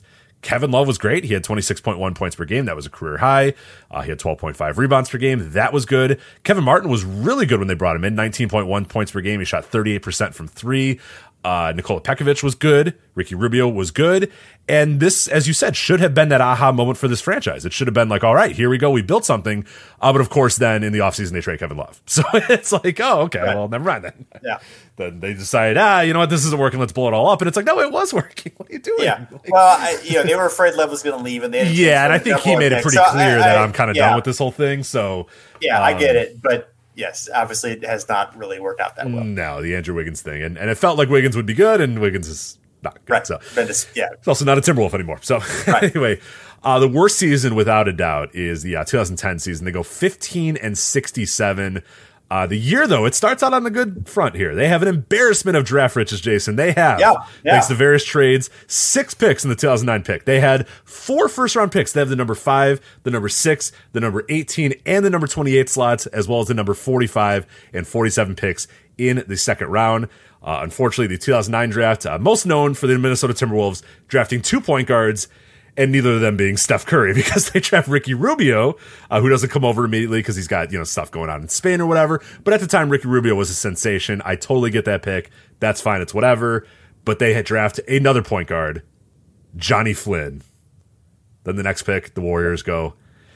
S4: Kevin Love was great. He had twenty-six point one points per game. That was a career high. Uh, he had twelve point five rebounds per game. That was good. Kevin Martin was really good when they brought him in. nineteen point one points per game. He shot thirty-eight percent from three. Uh, Nikola Pekovic was good. Ricky Rubio was good. And this, as you said, should have been that aha moment for this franchise. It should have been like, all right, here we go. We built something. Uh, but of course, then in the offseason, they trade Kevin Love. So it's like, oh, okay, right. well, never mind then.
S3: Yeah.
S4: Then they decided, ah, you know what, this isn't working. Let's blow it all up. And it's like, no, it was working. What are you doing?
S3: Yeah.
S4: Like,
S3: well, I, you know, they were afraid Love was going to leave. and they
S4: Yeah, and I think he made it pretty
S3: so
S4: clear
S3: I,
S4: that
S3: I,
S4: I'm kind of
S3: yeah.
S4: done with this whole thing. So
S3: yeah,
S4: um,
S3: I get it. But yes, obviously it has not really worked out that well.
S4: No, the Andrew Wiggins thing. And, and it felt like Wiggins would be good, and Wiggins is not good.
S3: Right.
S4: So
S3: Just, yeah.
S4: It's also not a Timberwolf anymore. So
S3: Right.
S4: anyway, uh, the worst season without a doubt is the uh, twenty ten season. They go fifteen and sixty-seven. Uh, the year, though, it starts out on the good front here. They have an embarrassment of draft riches, Jason. They have,
S3: yeah, yeah.
S4: thanks to various trades, six picks in the two thousand nine pick. They had four first-round picks. They have the number five, the number six, the number eighteen, and the number twenty-eight slots, as well as the number forty-five and forty-seven picks in the second round. Uh, unfortunately, the two thousand nine draft, uh, most known for the Minnesota Timberwolves drafting two point guards, and neither of them being Steph Curry, because they draft Ricky Rubio, uh, who doesn't come over immediately because he's got, you know, stuff going on in Spain or whatever. But at the time, Ricky Rubio was a sensation. I totally get that pick. That's fine. It's whatever. But they had drafted another point guard, Johnny Flynn. Then the next pick, the Warriors go,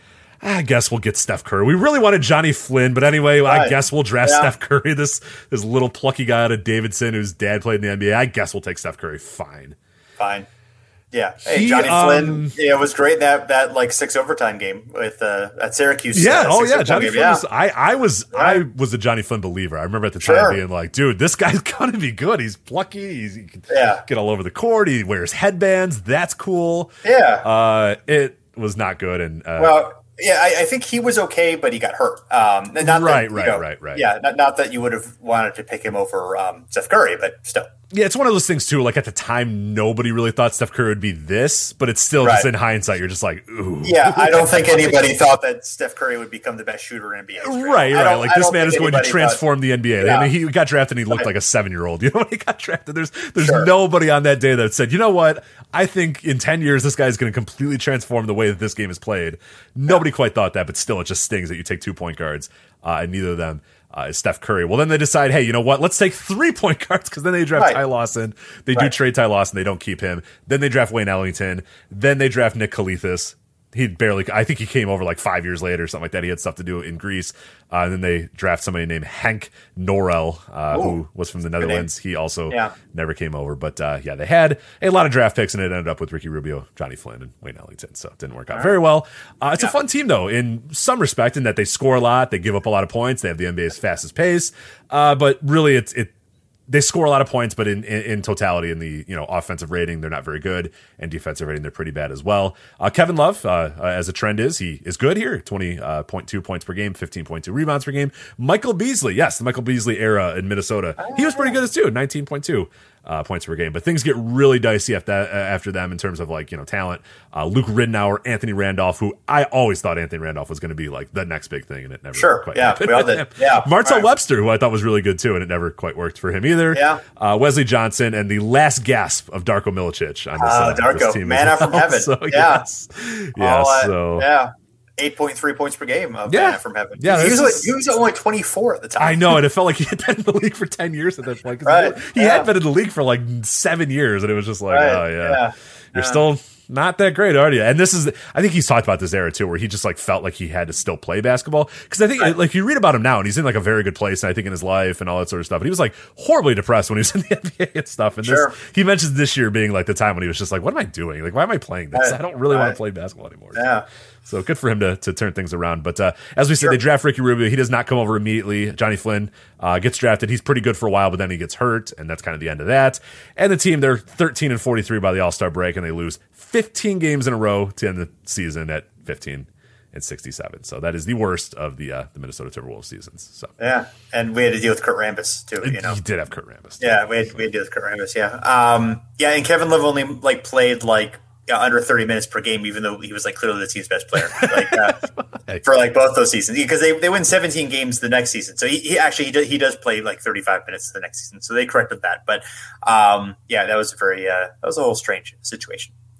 S4: I guess we'll get Steph Curry. We really wanted Johnny Flynn, but anyway, right. I guess we'll draft yeah. Steph Curry, this this little plucky guy out of Davidson whose dad played in the N B A. I guess we'll take Steph Curry. Fine.
S3: Fine. Yeah. Hey,
S4: he,
S3: Johnny
S4: um,
S3: Flynn, yeah, it was great that that like six overtime game with uh, at Syracuse.
S4: Yeah.
S3: Uh,
S4: oh yeah. Johnny
S3: game.
S4: Flynn.
S3: Yeah.
S4: Was, I I was
S3: yeah.
S4: I was a Johnny Flynn believer. I remember at the
S3: sure.
S4: time being like, dude, this guy's gonna be good. He's plucky. He's, he can
S3: yeah.
S4: get all over the court. He wears headbands. That's cool.
S3: Yeah.
S4: Uh, it was not good. And uh,
S3: well. Yeah, I, I think he was okay, but he got hurt. Um, not
S4: right,
S3: that,
S4: right,
S3: you know,
S4: right, right.
S3: Yeah, not, not that you would have wanted to pick him over um, Steph Curry, but still.
S4: Yeah, it's one of those things, too. Like, at the time, nobody really thought Steph Curry would be this, but it's still
S3: right.
S4: just in hindsight, you're just like, ooh.
S3: Yeah, I don't think anybody thought that Steph Curry would become the best shooter in N B A.
S4: Right, right. Like, this man is going to transform
S3: thought,
S4: the N B A.
S3: Yeah.
S4: I mean, he got drafted and he looked
S3: right.
S4: like a seven-year-old. You know, when he got drafted, there's there's
S3: sure.
S4: nobody on that day that said, you know what? I think in ten years, this guy's going to completely transform the way that this game is played. Nobody yeah. quite thought that, but still, it just stings that you take two point guards, uh, and neither of them uh, is Steph Curry. Well, then they decide, hey, you know what? Let's take three point guards, because then they draft
S3: right.
S4: Ty Lawson. They
S3: right.
S4: do trade Ty Lawson. They don't keep him. Then they draft Wayne Ellington. Then they draft Nick Kalithis. He barely, I think he came over like five years later or something like that. He had stuff to do in Greece. Uh, and then they draft somebody named Henk Norrell, uh, who was from the Netherlands. He also
S3: yeah.
S4: never came over. But uh, yeah, they had a lot of draft picks, and it ended up with Ricky Rubio, Johnny Flynn, and Wayne Ellington. So it didn't work out right. very well. Uh, it's yeah. a fun team, though, in some respect, in that they score a lot. They give up a lot of points. They have the N B A's fastest pace. Uh, but really, it's it. They score a lot of points, but in, in, in totality, in the you know offensive rating, they're not very good, and defensive rating, they're pretty bad as well. Uh, Kevin Love, uh, uh, as a trend is, he is good here, twenty point two points per game, fifteen point two rebounds per game. Michael Beasley, yes, the Michael Beasley era in Minnesota, he was pretty good as too, nineteen point two. Uh, points per game, but things get really dicey after that, uh, after them in terms of like you know talent. Uh, Luke Ridnour, Anthony Randolph, who I always thought Anthony Randolph was going to be like the next big thing, and it never
S3: sure,
S4: quite
S3: yeah,
S4: happened.
S3: We all did. Yeah,
S4: Martell
S3: right.
S4: Webster, who I thought was really good too, and it never quite worked for him either.
S3: Yeah,
S4: uh, Wesley Johnson, and the last gasp of Darko Milicic on this, uh,
S3: uh, Darko,
S4: this team,
S3: manna
S4: well.
S3: from heaven.
S4: So,
S3: yeah,
S4: yes, yeah,
S3: All, uh,
S4: so
S3: yeah. eight point three points per game of
S4: yeah.
S3: manna from heaven.
S4: Yeah,
S3: he was,
S4: is,
S3: he was only twenty-four at the time.
S4: I know, and it felt like he had been in the league for ten years at that point.
S3: Right.
S4: He
S3: yeah.
S4: had been in the league for like seven years, and it was just like,
S3: right.
S4: oh, yeah,
S3: yeah.
S4: you're
S3: yeah.
S4: still not that great, are you? And this is, I think he's talked about this era too, where he just like felt like he had to still play basketball. Because I think, right. like, you read about him now, and he's in like a very good place, and I think in his life and all that sort of stuff. And he was like horribly depressed when he was in the N B A and stuff. And
S3: sure.
S4: this, he mentions this year being like the time when he was just like, what am I doing? Like, why am I playing this?
S3: Right.
S4: I don't really
S3: right.
S4: want to play basketball anymore.
S3: Yeah.
S4: So good for him to to turn things around. But uh, as we said,
S3: sure.
S4: they draft Ricky Rubio. He does not come over immediately. Johnny Flynn uh, gets drafted. He's pretty good for a while, but then he gets hurt, and that's kind of the end of that. And the team, they're thirteen and forty-three by the All-Star break, and they lose fifteen games in a row to end the season at fifteen and sixty-seven. So that is the worst of the uh, the Minnesota Timberwolves seasons. So
S3: yeah, and we had to deal with Kurt Rambis too. You know,
S4: he did have Kurt Rambis. Too.
S3: Yeah, we had, we had to deal with Kurt Rambis. Yeah, um, yeah, and Kevin Love only like played like. Yeah, under thirty minutes per game, even though he was like clearly the team's best player, like uh, for like both those seasons, because they, they win seventeen games the next season. So he, he actually he does, he does play like thirty-five minutes the next season. So they corrected that, but um, yeah, that was a very uh, that was a whole strange situation. So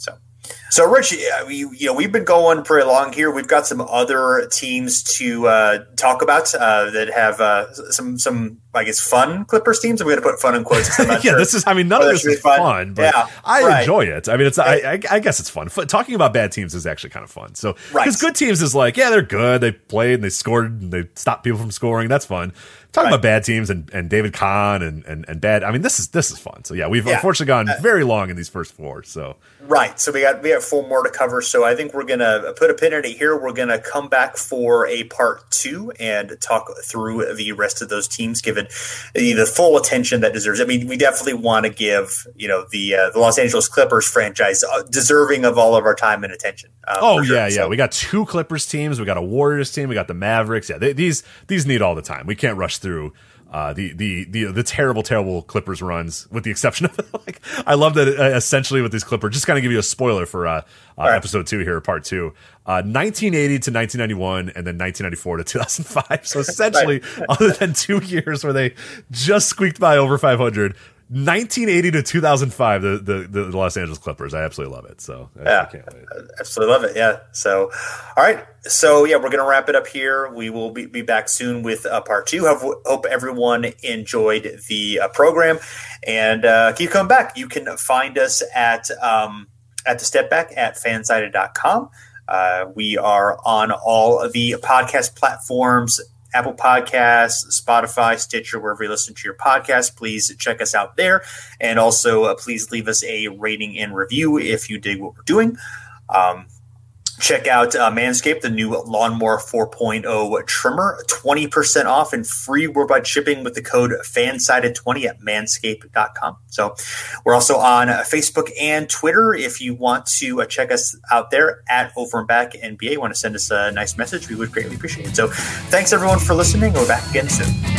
S3: So, Rich, we, you know, we've been going pretty long here. We've got some other teams to uh, talk about uh, that have uh, some, some, I guess, fun Clippers teams. I'm going to put fun in quotes.
S4: yeah,
S3: sure.
S4: this is, I mean, none of this is fun, fun but yeah, I right. enjoy it. I mean, it's, I, I, I guess it's fun. F- talking about bad teams is actually kind of fun. So, because right. good teams is like, yeah, they're good. They played and they scored and they stopped people from scoring. That's fun. Talking right. about bad teams and, and David Kahn and, and, and bad. I mean, this is this is fun. So yeah, we've yeah. unfortunately gone uh, very long in these first four. So
S3: right. So we got we have four more to cover. So I think we're gonna put a pin in it here. We're gonna come back for a part two and talk through the rest of those teams, given the, the full attention that deserves. I mean, we definitely want to give you know the uh, the Los Angeles Clippers franchise uh, deserving of all of our time and attention.
S4: Uh, oh sure. yeah, so, yeah. We got two Clippers teams. We got a Warriors team. We got the Mavericks. Yeah, they, these these need all the time. We can't rush through. Through uh, the the the the terrible terrible Clippers runs, with the exception of like I love that uh, essentially with these Clippers. Just kind of give you a spoiler for uh, uh, right. episode two here, part two, uh, nineteen eighty to nineteen ninety-one, and then nineteen ninety-four to two thousand five. So essentially, right. other than two years where they just squeaked by over five hundred. nineteen eighty to two thousand five, the, the, the Los Angeles Clippers. I absolutely love it. So I,
S3: yeah,
S4: I can't wait.
S3: I absolutely love it. Yeah. So, all right. So yeah, we're going to wrap it up here. We will be, be back soon with uh, part two. Hope, hope everyone enjoyed the uh, program and uh, keep coming back. You can find us at, um, at the step back at fansided dot com. Uh, we are on all of the podcast platforms, Apple Podcasts, Spotify, Stitcher, wherever you listen to your podcast. Please check us out there. And also, uh, please leave us a rating and review if you dig what we're doing. Um, check out uh, Manscaped, the new Lawnmower four point oh trimmer, twenty percent off and free worldwide shipping with the code fansided twenty at manscaped dot com. So we're also on uh, Facebook and Twitter. If you want to uh, check us out there at Over and Back N B A, want to send us a nice message, we would greatly appreciate it. So thanks everyone for listening. We're back again soon.